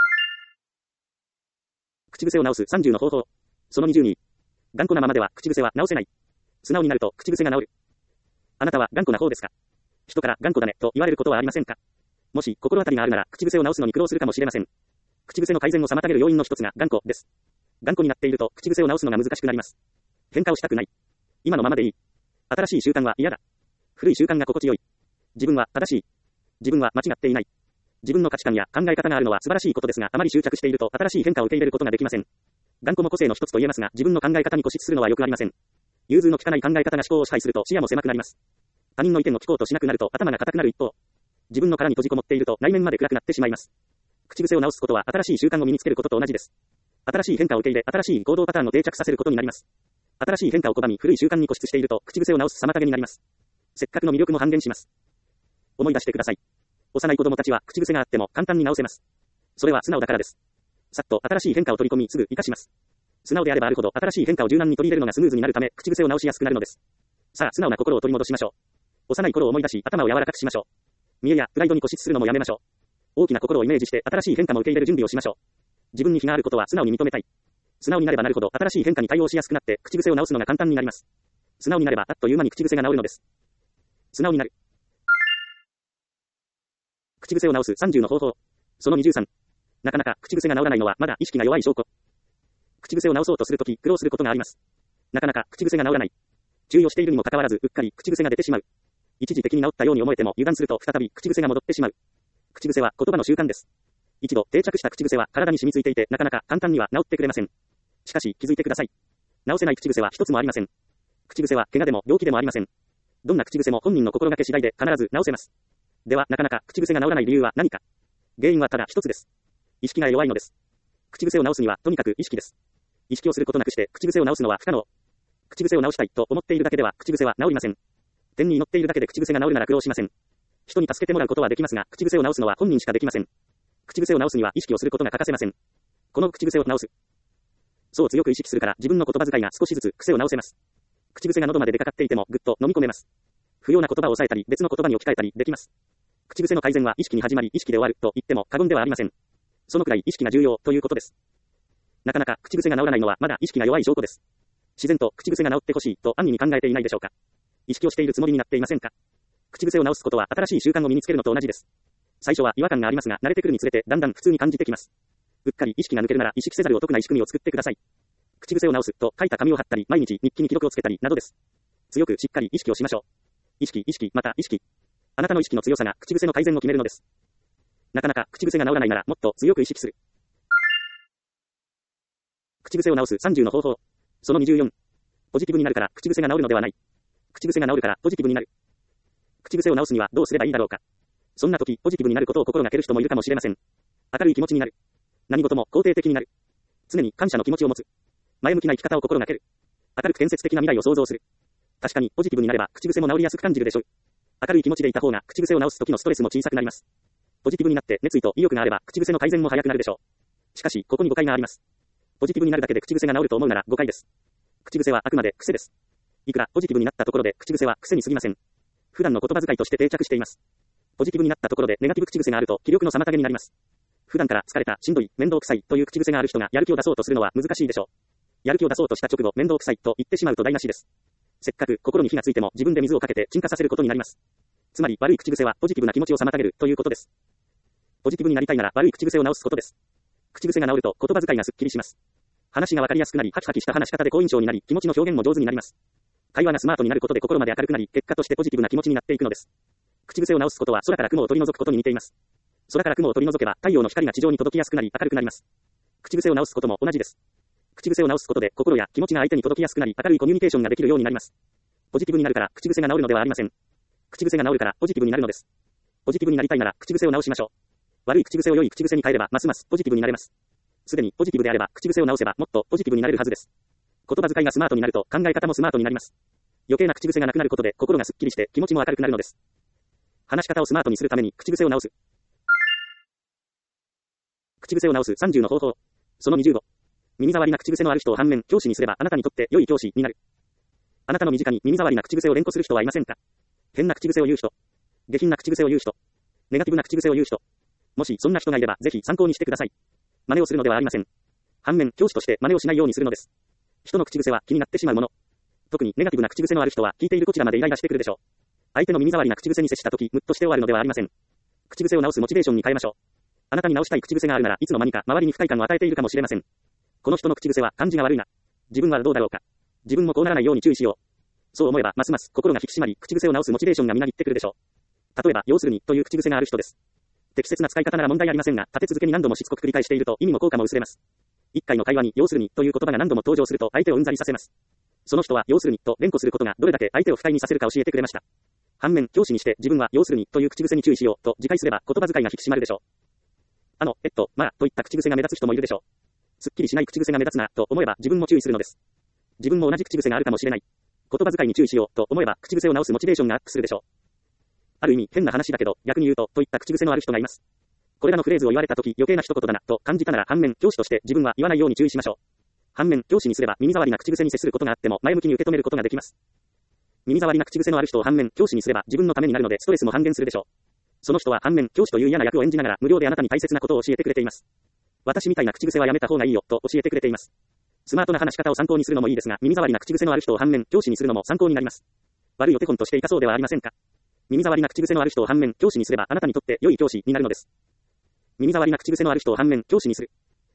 口癖を直す30の方法。その22。頑固なままでは口癖は直せない。素直になると口癖が直る。あなたは頑固な方ですか？人から頑固だねと言われることはありませんか？もし心当たりがあるなら口癖を直すのに苦労するかもしれません。口癖の改善を妨げる要因の一つが頑固です。頑固になっていると口癖を直すのが難しくなります。変化をしたくない。今のままでいい。新しい習慣は嫌だ。古い習慣が心地よい。自分は正しい。自分は間違っていない。自分の価値観や考え方があるのは素晴らしいことですが、あまり執着していると新しい変化を受け入れることができません。頑固も個性の一つと言えますが、自分の考え方に固執するのは良くありません。融通の利かない考え方が思考を支配すると視野も狭くなります。他人の意見を聞こうとしなくなると頭が固くなる一方、自分の殻に閉じこもっていると内面まで暗くなってしまいます。口癖を直すことは新しい習慣を身につけることと同じです。新しい変化を受け入れ、新しい行動パターンを定着させることになります。新しい変化を拒み、古い習慣に固執していると口癖を直す妨げになります。せっかくの魅力も半減します。思い出してください。幼い子供たちは口癖があっても簡単に直せます。それは素直だからです。さっと新しい変化を取り込みすぐ活かします。素直であればあるほど新しい変化を柔軟に取り入れるのがスムーズになるため口癖を直しやすくなるのです。さあ素直な心を取り戻しましょう。幼い頃を思い出し頭を柔らかくしましょう。見栄やプライドに固執するのもやめましょう。大きな心をイメージして新しい変化も受け入れる準備をしましょう。自分に非があることは素直に認めたい。素直になればなるほど新しい変化に対応しやすくなって口癖を直すのが簡単になります。素直になればあっという間に口癖が直るのです。素直になる。口癖を直す30の方法。その23。なかなか口癖が直らないのはまだ意識が弱い証拠。口癖を直そうとするとき苦労することがあります。なかなか口癖が直らない。注意をしているにもかかわらずうっかり口癖が出てしまう。一時的に直ったように思えても油断すると再び口癖が戻ってしまう。口癖は言葉の習慣です。一度定着した口癖は体に染みついていてなかなか簡単には直ってくれません。しかし気づいてください。直せない口癖は一つもありません。口癖は怪我でも病気でもありません。どんな口癖も本人の心がけ次第で必ず直せます。ではなかなか口癖が直らない理由は何か。原因はただ一つです。意識が弱いのです。口癖を直すにはとにかく意識です。 意識をすることなくして口癖を直すのは不可能。口癖を直したいと思っているだけでは口癖は直りません。点に乗っているだけで口癖が直るなら苦労しません。人に助けてもらうことはできますが、口癖を直すのは本人しかできません。口癖を直すには意識をすることが欠かせません。この口癖を直す。そう強く意識するから自分の言葉遣いが少しずつ癖を直せます。口癖が喉まで出かかっていてもぐっと飲み込めます。不要な言葉を抑えたり別の言葉に置き換えたりできます。口癖の改善は意識に始まり意識で終わると言っても過言ではありません。そのくらい意識が重要ということです。なかなか口癖が治らないのはまだ意識が弱い証拠です。自然と口癖が治ってほしいと安易に考えていないでしょうか。意識をしているつもりになっていませんか。口癖を直すことは新しい習慣を身につけるのと同じです。最初は違和感がありますが慣れてくるにつれてだんだん普通に感じてきます。うっかり意識が抜けるなら意識せざるを得ない仕組みを作ってください。口癖を直すと書いた紙を貼ったり毎日日記に記録をつけたりなどです。強くしっかり意識をしましょう。意識、また意識。あなたの意識の強さが口癖の改善を決めるのです。なかなか口癖が治らないならもっと強く意識する。口癖を直す30の方法。その24。ポジティブになるから口癖が治るのではない。口癖が治るからポジティブになる。口癖を直すにはどうすればいいだろうか。そんな時ポジティブになることを心がける人もいるかもしれません。明るい気持ちになる。何事も肯定的になる。常に感謝の気持ちを持つ。前向きな生き方を心がける。明るく建設的な未来を想像する。確かにポジティブになれば口癖も治りやすく感じるでしょう。明るい気持ちでいた方が口癖を直す時のストレスも小さくなります。ポジティブになって熱意と意欲があれば口癖の改善も早くなるでしょう。しかしここに誤解があります。ポジティブになるだけで口癖が治ると思うなら誤解です。口癖はあくまで癖です。いくらポジティブになったところで口癖は癖に過ぎません。普段の言葉遣いとして定着しています。ポジティブになったところでネガティブ口癖があると気力の妨げになります。普段から疲れた、しんどい、面倒くさいという口癖がある人がやる気を出そうとするのは難しいでしょう。やる気を出そうとした直後面倒くさいと言ってしまうと台無しです。せっかく心に火がついても自分で水をかけて鎮火させることになります。つまり悪い口癖はポジティブな気持ちを妨げるということです。ポジティブになりたいなら悪い口癖を直すことです。口癖が治ると言葉遣いがすっきりします。話がわかりやすくなり、ハキハキした話し方で好印象になり、気持ちの表現も上手になります。会話がスマートになることで心まで明るくなり、結果としてポジティブな気持ちになっていくのです。口癖を直すことは空から雲を取り除くことに似ています。空から雲を取り除けば太陽の光が地上に届きやすくなり明るくなります。口癖を直すことも同じです。口癖を直すことで心や気持ちが相手に届きやすくなり明るいコミュニケーションができるようになります。ポジティブになるから口癖が治るのではありません。口癖が治るからポジティブになるのです。ポジティブになりたいなら口癖を直しましょう。悪い口癖を良い口癖に変えればますますポジティブになれます。すでにポジティブであれば口癖を直せばもっとポジティブになれるはずです。言葉遣いがスマートになると考え方もスマートになります。余計な口癖がなくなることで心がすっきりして気持ちも明るくなるのです。話し方をスマートにするために口癖を直す。口癖を直す30の方法。その25。耳障りな口癖のある人を反面教師にすればあなたにとって良い教師になる。あなたの身近に耳障りな口癖を連呼する人はいませんか。変な口癖を言う人。下品な口癖を言う人。ネガティブな口癖を言う人。もしそんな人がいればぜひ参考にしてください。真似をするのではありません。反面教師として真似をしないようにするのです。人の口癖は気になってしまうもの。特にネガティブな口癖のある人は聞いているこちらまでイライラしてくるでしょう。相手の耳障りな口癖に接したときムッとして終わるのではありません。口癖を直すモチベーションに変えましょう。あなたに直したい口癖があるならいつの間にか周りに不快感を与えているかもしれません。この人の口癖は感じが悪いな。自分はどうだろうか。自分もこうならないように注意しよう。そう思えばますます心が引き締まり口癖を直すモチベーションがみなぎってくるでしょう。例えば要するにという口癖がある人です。適切な使い方なら問題ありませんが立て続けに何度もしつこく繰り返していると意味も効果も薄れます。一回の会話に要するにという言葉が何度も登場すると相手をうんざりさせます。その人は要するにと連呼することがどれだけ相手を不快にさせるか教えてくれました。反面教師にして自分は要するにという口癖に注意しようと自戒すれば言葉遣いが引き締まるでしょう。まあといった口癖が目立つ人もいるでしょう。すっきりしない口癖が目立つなと思えば自分も注意するのです。自分も同じ口癖があるかもしれない。言葉遣いに注意しようと思えば口癖を直すモチベーションがアップするでしょう。ある意味変な話だけど逆に言うといった口癖のある人がいます。これらのフレーズを言われたとき余計な一言だなと感じたなら反面教師として自分は言わないように注意しましょう。反面教師にすれば耳障りな口癖に接することがあっても前向きに受け止めることができます。耳障りな口癖のある人を反面教師にすれば自分のためになるのでストレスも半減するでしょう。その人は反面教師という嫌な役を演じながら無料であなたに大切なことを教えてくれています。私みたいな口癖はやめた方がいいよと教えてくれています。スマートな話し方を参考にするのもいいですが耳障りな口癖のある人を反面教師にするのも参考になります。悪いお手本としていたそうではありませんか。耳障りな口癖のある人を反面教師にすればあなたにとって良い教師になるのです。耳障りな口癖のある人を反面教師にする。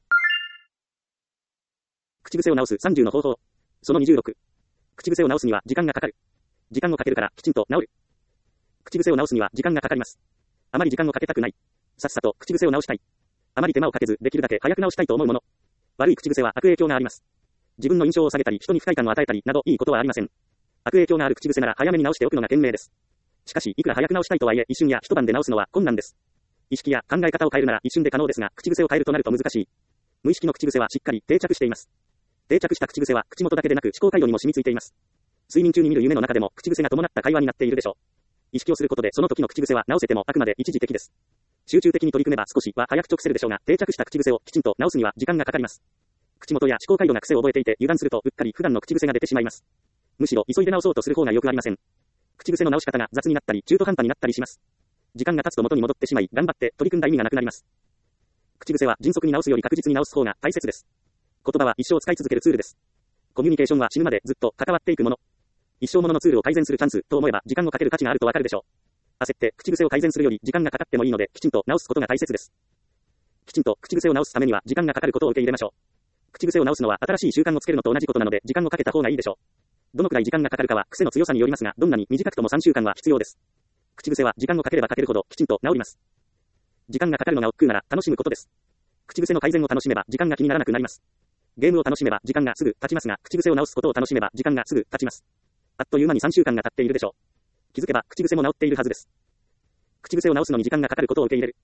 口癖を直す30の方法。その26。口癖を直すには時間がかかる。時間をかけるからきちんと治る。口癖を直すには時間がかかります。あまり時間をかけたくない。さっさと口癖を直したい。あまり手間をかけずできるだけ早く直したいと思うもの。悪い口癖は悪影響があります。自分の印象を下げたり人に不快感を与えたりなどいいことはありません。悪影響がある口癖なら早めに直しておくのが賢明です。しかしいくら早く直したいとはいえ一瞬や一晩で直すのは困難です。意識や考え方を変えるなら一瞬で可能ですが口癖を変えるとなると難しい。無意識の口癖はしっかり定着しています。 定着した口癖は口元だけでなく思考回路にも染みついています。睡眠中に見る夢の中でも口癖が伴った会話になっているでしょう。意識をすることでその時の口癖は直せてもあくまで一時的です。集中的に取り組めば少しは早く直せるでしょうが、定着した口癖をきちんと直すには時間がかかります。口元や思考回路が癖を覚えていて油断するとうっかり普段の口癖が出てしまいます。むしろ急いで直そうとする方がよくありません。口癖の直し方が雑になったり中途半端になったりします。時間が経つと元に戻ってしまい、頑張って取り組んだ意味がなくなります。口癖は迅速に直すより確実に直す方が大切です。言葉は一生使い続けるツールです。コミュニケーションは死ぬまでずっと関わっていくもの。一生もののツールを改善するチャンスと思えば時間をかける価値があるとわかるでしょう。焦って口癖を改善するより時間がかかってもいいのできちんと直すことが大切です。きちんと口癖を直すためには時間がかかることを受け入れましょう。口癖を直すのは新しい習慣をつけるのと同じことなので時間をかけた方がいいでしょう。どのくらい時間がかかるかは癖の強さによりますが、どんなに短くとも3週間は必要です。口癖は時間をかければかけるほどきちんと治ります。時間がかかるのが億劫なら楽しむことです。口癖の改善を楽しめば時間が気にならなくなります。ゲームを楽しめば時間がすぐ経ちますが、口癖を直すことを楽しめば時間がすぐ経ちます。あっという間に3週間が経っているでしょう。気づけば口癖も治っているはずです。口癖を直すのに時間がかかることを受け入れる。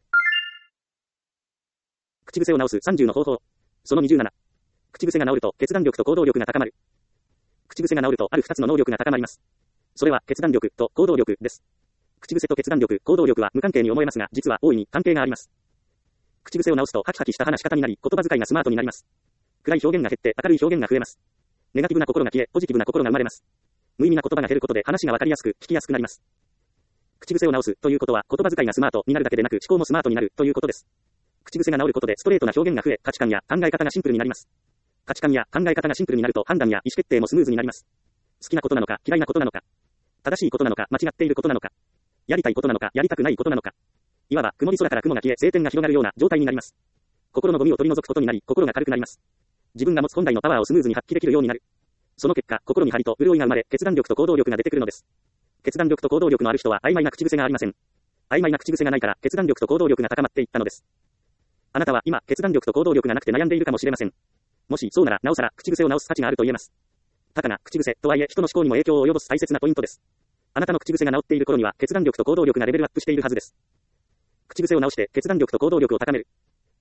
口癖を直す30の方法。その27。口癖が治ると決断力と行動力が高まる。口癖が治るとある2つの能力が高まります。それは決断力と行動力です。口癖と決断力、行動力は無関係に思えますが、実は大いに関係があります。口癖を直すとハキハキした話し方になり、言葉遣いがスマートになります。暗い表現が減って明るい表現が増えます。ネガティブな心が消え、ポジティブな心が生まれます。無意味な言葉が減ることで話がわかりやすく、聞きやすくなります。口癖を直すということは、言葉遣いがスマートになるだけでなく、思考もスマートになるということです。口癖が治ることでストレートな表現が増え、価値観や考え方がシンプルになります。価値観や考え方がシンプルになると判断や意思決定もスムーズになります。好きなことなのか、嫌いなことなのか、正しいことなのか、間違っていることなのか、やりたいことなのか、やりたくないことなのか、いわば曇り空から雲が消え、晴天が広がるような状態になります。心のゴミを取り除くことになり、心が軽くなります。自分が持つ本来のパワーをスムーズに発揮できるようになる。その結果、心に張りと潤いが生まれ、決断力と行動力が出てくるのです。決断力と行動力のある人は曖昧な口癖がありません。曖昧な口癖がないから、決断力と行動力が高まっていったのです。あなたは今、決断力と行動力がなくて悩んでいるかもしれません。もしそうなら、なおさら口癖を直す価値があると言えます。たかが口癖とはいえ、人の思考にも影響を及ぼす大切なポイントです。あなたの口癖が治っている頃には、決断力と行動力がレベルアップしているはずです。口癖を直して、決断力と行動力を高める。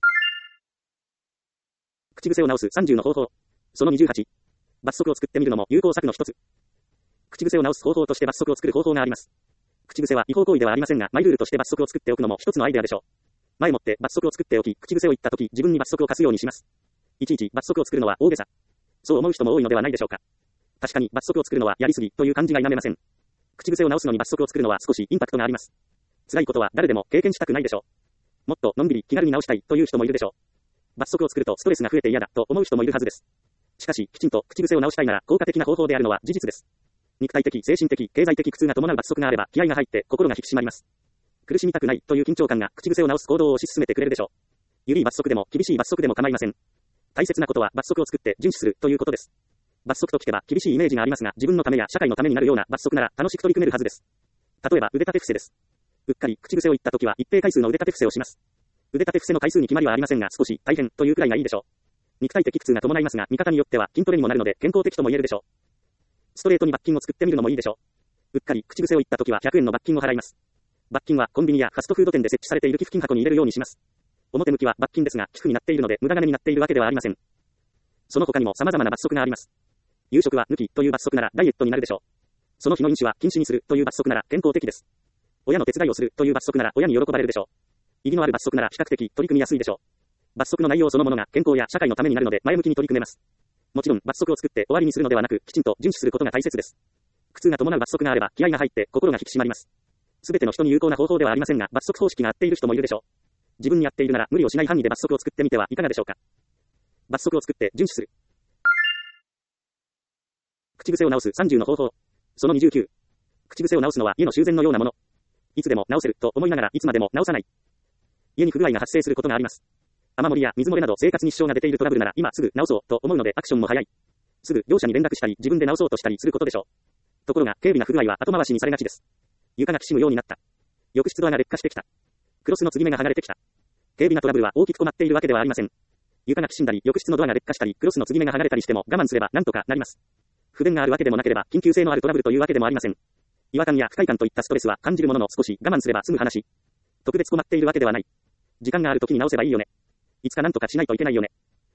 口癖を直す30の方法。その28。罰則を作ってみるのも有効策の一つ。口癖を直す方法として罰則を作る方法があります。口癖は違法行為ではありませんが、マイルールとして罰則を作っておくのも一つのアイデアでしょう。前もって罰則を作っておき、口癖を言ったとき、自分に罰則を課すようにします。いちいち罰則を作るのは大げさ。そう思う人も多いのではないでしょうか。確かに罰則を作るのはやりすぎという感じが否めません。口癖を直すのに罰則を作るのは少しインパクトがあります。辛いことは誰でも経験したくないでしょう。もっとのんびり気軽に直したいという人もいるでしょう。罰則を作るとストレスが増えて嫌だと思う人もいるはずです。しかし、きちんと口癖を直したいなら効果的な方法であるのは事実です。肉体的、精神的、経済的苦痛が伴う罰則があれば気合が入って心が引き締まります。苦しみたくないという緊張感が口癖を直す行動を推し進めてくれるでしょう。緩い罰則でも厳しい罰則でも構いません。大切なことは罰則を作って遵守するということです。罰則と聞けば厳しいイメージがありますが、自分のためや社会のためになるような罰則なら楽しく取り組めるはずです。例えば腕立て伏せです。うっかり口癖を言ったときは一定回数の腕立て伏せをします。腕立て伏せの回数に決まりはありませんが、少し大変というくらいがいいでしょう。肉体的苦痛が伴いますが、見方によっては筋トレにもなるので健康的とも言えるでしょう。ストレートに罰金を作ってみるのもいいでしょう。うっかり口癖を言ったときは100円の罰金を払います。罰金はコンビニやファストフード店で設置されている寄付金箱に入れるようにします。表向きは罰金ですが、寄付になっているので無駄金になっているわけではありません。その他にも様々な罰則があります。夕食は抜きという罰則ならダイエットになるでしょう。その日の飲酒は禁止にするという罰則なら健康的です。親の手伝いをするという罰則なら親に喜ばれるでしょう。意義のある罰則なら比較的取り組みやすいでしょう。罰則の内容そのものが健康や社会のためになるので前向きに取り組めます。もちろん罰則を作って終わりにするのではなく、きちんと遵守することが大切です。苦痛が伴う罰則があれば気合が入って心が引き締まります。すべての人に有効な方法ではありませんが、罰則方式が合っている人もいるでしょう。自分に合っているなら無理をしない範囲で罰則を作ってみてはいかがでしょうか。罰則を作って遵守する。口癖を直す30の方法。その29。口癖を直すのは家の修繕のようなもの。いつでも直せると思いながらいつまでも直さない。家に不具合が発生することがあります。雨漏りや水漏れなど生活に支障が出ているトラブルなら今すぐ直そうと思うのでアクションも早い。すぐ業者に連絡したり自分で直そうとしたりすることでしょう。ところが軽微な不具合は後回しにされがちです。床がきしむようになった。浴室ドアが劣化してきた。クロスの継ぎ目が剥がれてきた。軽微なトラブルは大きく困っているわけではありません。床がきしんだり浴室のドアが劣化したりクロスの継ぎ目が剥がれたりしても我慢すればなんとかなります。不便があるわけでもなければ緊急性のあるトラブルというわけでもありません。違和感や不快感といったストレスは感じるものの少し我慢すれば済む話。特別困っているわけではない。時間がある時に直せばいいよね。いつかなんとかしないといけないよね。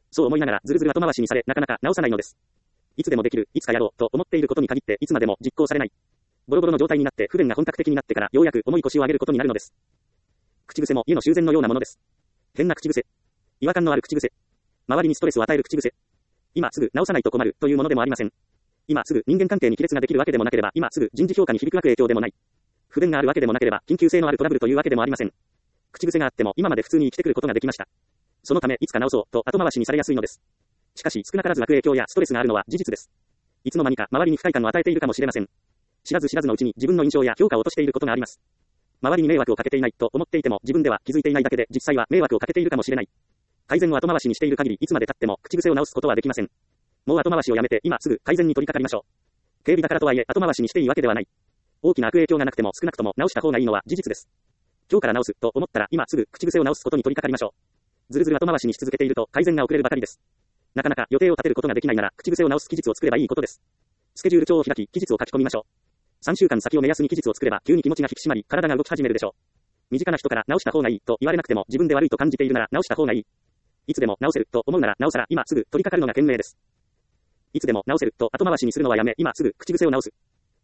そう思いながらずるずる後回しにされ、なかなか直さないのです。いつでもできる、いつかやろう、と思っていることに限って、いつまでも実行されない。ボロボロの状態になって、不便が本格的になってから、ようやく重い腰を上げることになるのです。口癖も、家の修繕のようなものです。変な口癖。違和感のある口癖。周りにストレスを与える口癖。今すぐ直さないと困る、というものでもありません。今すぐ人間関係に亀裂ができるわけでもなければ、今すぐ人事評価に響く影響でもない。不便があるわけでもなければ、緊急性のあるトラブルというわけでもありません。口癖があっても、今まで普通に生きてくることができました。そのため、いつか直そう、と後回しにされやすいのです。しかし、少なからず悪影響やストレスがあるのは事実です。いつの間にか周りに不快感を与えているかもしれません。知らず知らずのうちに自分の印象や評価を落としていることがあります。周りに迷惑をかけていないと思っていても、自分では気づいていないだけで、実際は迷惑をかけているかもしれない。改善を後回しにしている限り、いつまで経っても口癖を直すことはできません。もう後回しをやめて、今すぐ改善に取り掛かりましょう。軽微だからとはいえ、後回しにしていいわけではない。大きな悪影響がなくても少なくとも直した方がいいのは事実です。今日から直すと思ったら、今すぐ口癖を直すことに取り掛かりましょう。ずるずる後回しにし続けていると改善が遅れるばかりです。なかなか予定を立てることができないなら、口癖を直す期日を作ればいいことです。スケジュール帳を開き、期日を書き込みましょう。3週間先を目安に期日を作れば、急に気持ちが引き締まり、体が動き始めるでしょう。身近な人から直した方がいいと言われなくても、自分で悪いと感じているなら直した方がいい。いつでも直せると思うなら、なおさら今すぐ取り掛かるのが賢明です。いつでも直せると後回しにするのはやめ、今すぐ口癖を直す。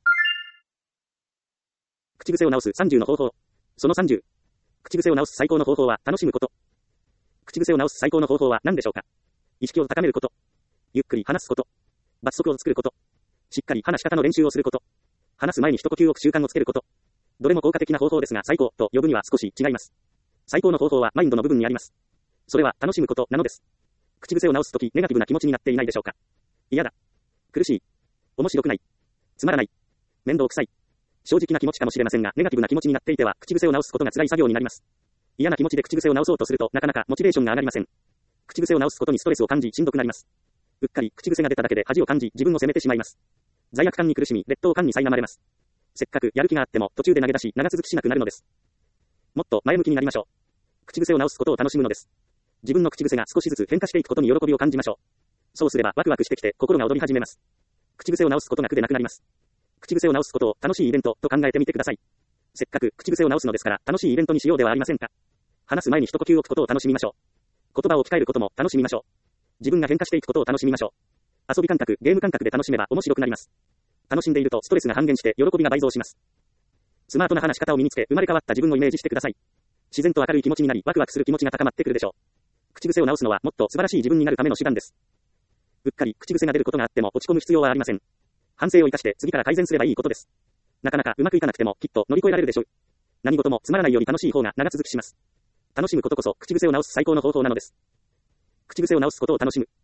口癖を直す30の方法。その30。口癖を直す最高の方法は楽しむこと。口癖を直す最高の方法は何でしょうか。意識を高めること。ゆっくり話すこと。罰則を作ること。しっかり話し方の練習をすること。話す前に一呼吸置く習慣をつけること。どれも効果的な方法ですが、最高と呼ぶには少し違います。最高の方法はマインドの部分にあります。それは楽しむことなのです。口癖を直すとき、ネガティブな気持ちになっていないでしょうか。嫌だ。苦しい。面白くない。つまらない。面倒くさい。正直な気持ちかもしれませんが、ネガティブな気持ちになっていては、口癖を直すことが辛い作業になります。嫌な気持ちで口癖を直そうとすると、なかなかモチベーションが上がりません。口癖を直すことにストレスを感じ、しんどくなります。うっかり口癖が出ただけで恥を感じ、自分を責めてしまいます。罪悪感に苦しみ、劣等感に苛まれます。せっかくやる気があっても、途中で投げ出し、長続きしなくなるのです。もっと前向きになりましょう。口癖を直すことを楽しむのです。自分の口癖が少しずつ変化していくことに喜びを感じましょう。そうすればワクワクしてきて心が躍り始めます。口癖を直すことが苦でなくなります。口癖を直すことを楽しいイベントと考えてみてください。せっかく口癖を直すのですから楽しいイベントにしようではありませんか。話す前に一呼吸置くことを楽しみましょう。言葉を鍛えることも楽しみましょう。自分が変化していくことを楽しみましょう。遊び感覚、ゲーム感覚で楽しめば面白くなります。楽しんでいるとストレスが半減して喜びが倍増します。スマートな話し方を身につけ生まれ変わった自分をイメージしてください。自然と明るい気持ちになりワクワクする気持ちが高まってくるでしょう。口癖を直すのはもっと素晴らしい自分になるための手段です。うっかり口癖が出ることがあっても落ち込む必要はありません。反省を生かして次から改善すればいいことです。なかなかうまくいかなくてもきっと乗り越えられるでしょう。何事もつまらないより楽しい方が長続きします。楽しむことこそ口癖を直す最高の方法なのです。口癖を直すことを楽しむ。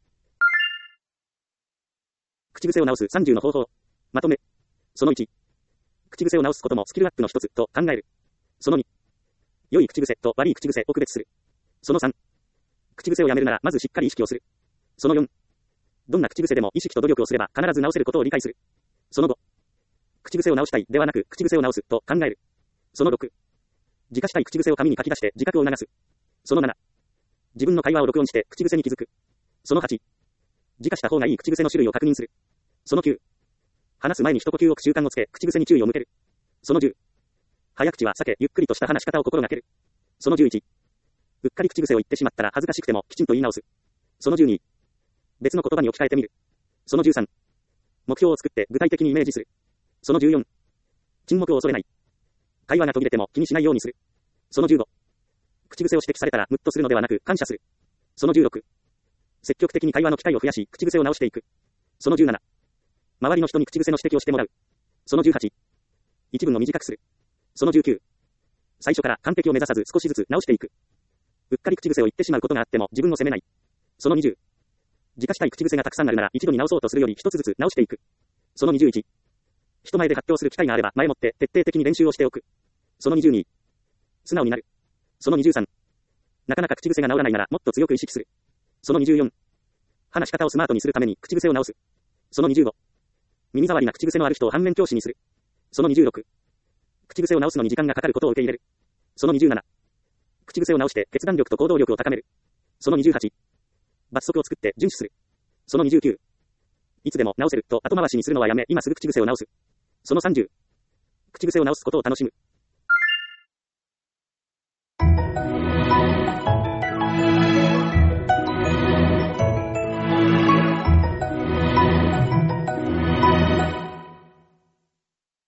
口癖を直す30の方法。まとめ。その1。口癖を直すこともスキルアップの一つと考える。その2。良い口癖と悪い口癖を区別する。その3。口癖をやめるならまずしっかり意識をする。その4。どんな口癖でも意識と努力をすれば必ず直せることを理解する。その5。口癖を直したいではなく口癖を直すと考える。その6。自家したい口癖を紙に書き出して自覚を促す。その7。自分の会話を録音して口癖に気づく。その8。自家した方がいい口癖の種類を確認する。その9。話す前に一呼吸置く習慣をつけ口癖に注意を向ける。その10。早口は避けゆっくりとした話し方を心がける。その11。うっかり口癖を言ってしまったら恥ずかしくてもきちんと言い直す。その12。別の言葉に置き換えてみる。その13。目標を作って具体的にイメージする。その14。沈黙を恐れない。会話が途切れても気にしないようにする。その15。口癖を指摘されたらムッとするのではなく感謝する。その16。積極的に会話の機会を増やし口癖を直していく。その17。周りの人に口癖の指摘をしてもらう。その18。一文を短くする。その19。最初から完璧を目指さず少しずつ直していく。うっかり口癖を言ってしまうことがあっても自分を責めない。その20。自家したい口癖がたくさんあるなら一度に直そうとするより一つずつ直していく。その21。人前で発表する機会があれば前もって徹底的に練習をしておく。その22。素直になる。その23。なかなか口癖が直らないならもっと強く意識する。その24。話し方をスマートにするために口癖を直す。その25。耳障りな口癖のある人を反面教師にする。その26。口癖を直すのに時間がかかることを受け入れる。その27。口癖を直して決断力と行動力を高める。その28。罰則を作って遵守する。その29。いつでも直せると後回しにするのはやめ、今すぐ口癖を直す。その30。口癖を直すことを楽しむ。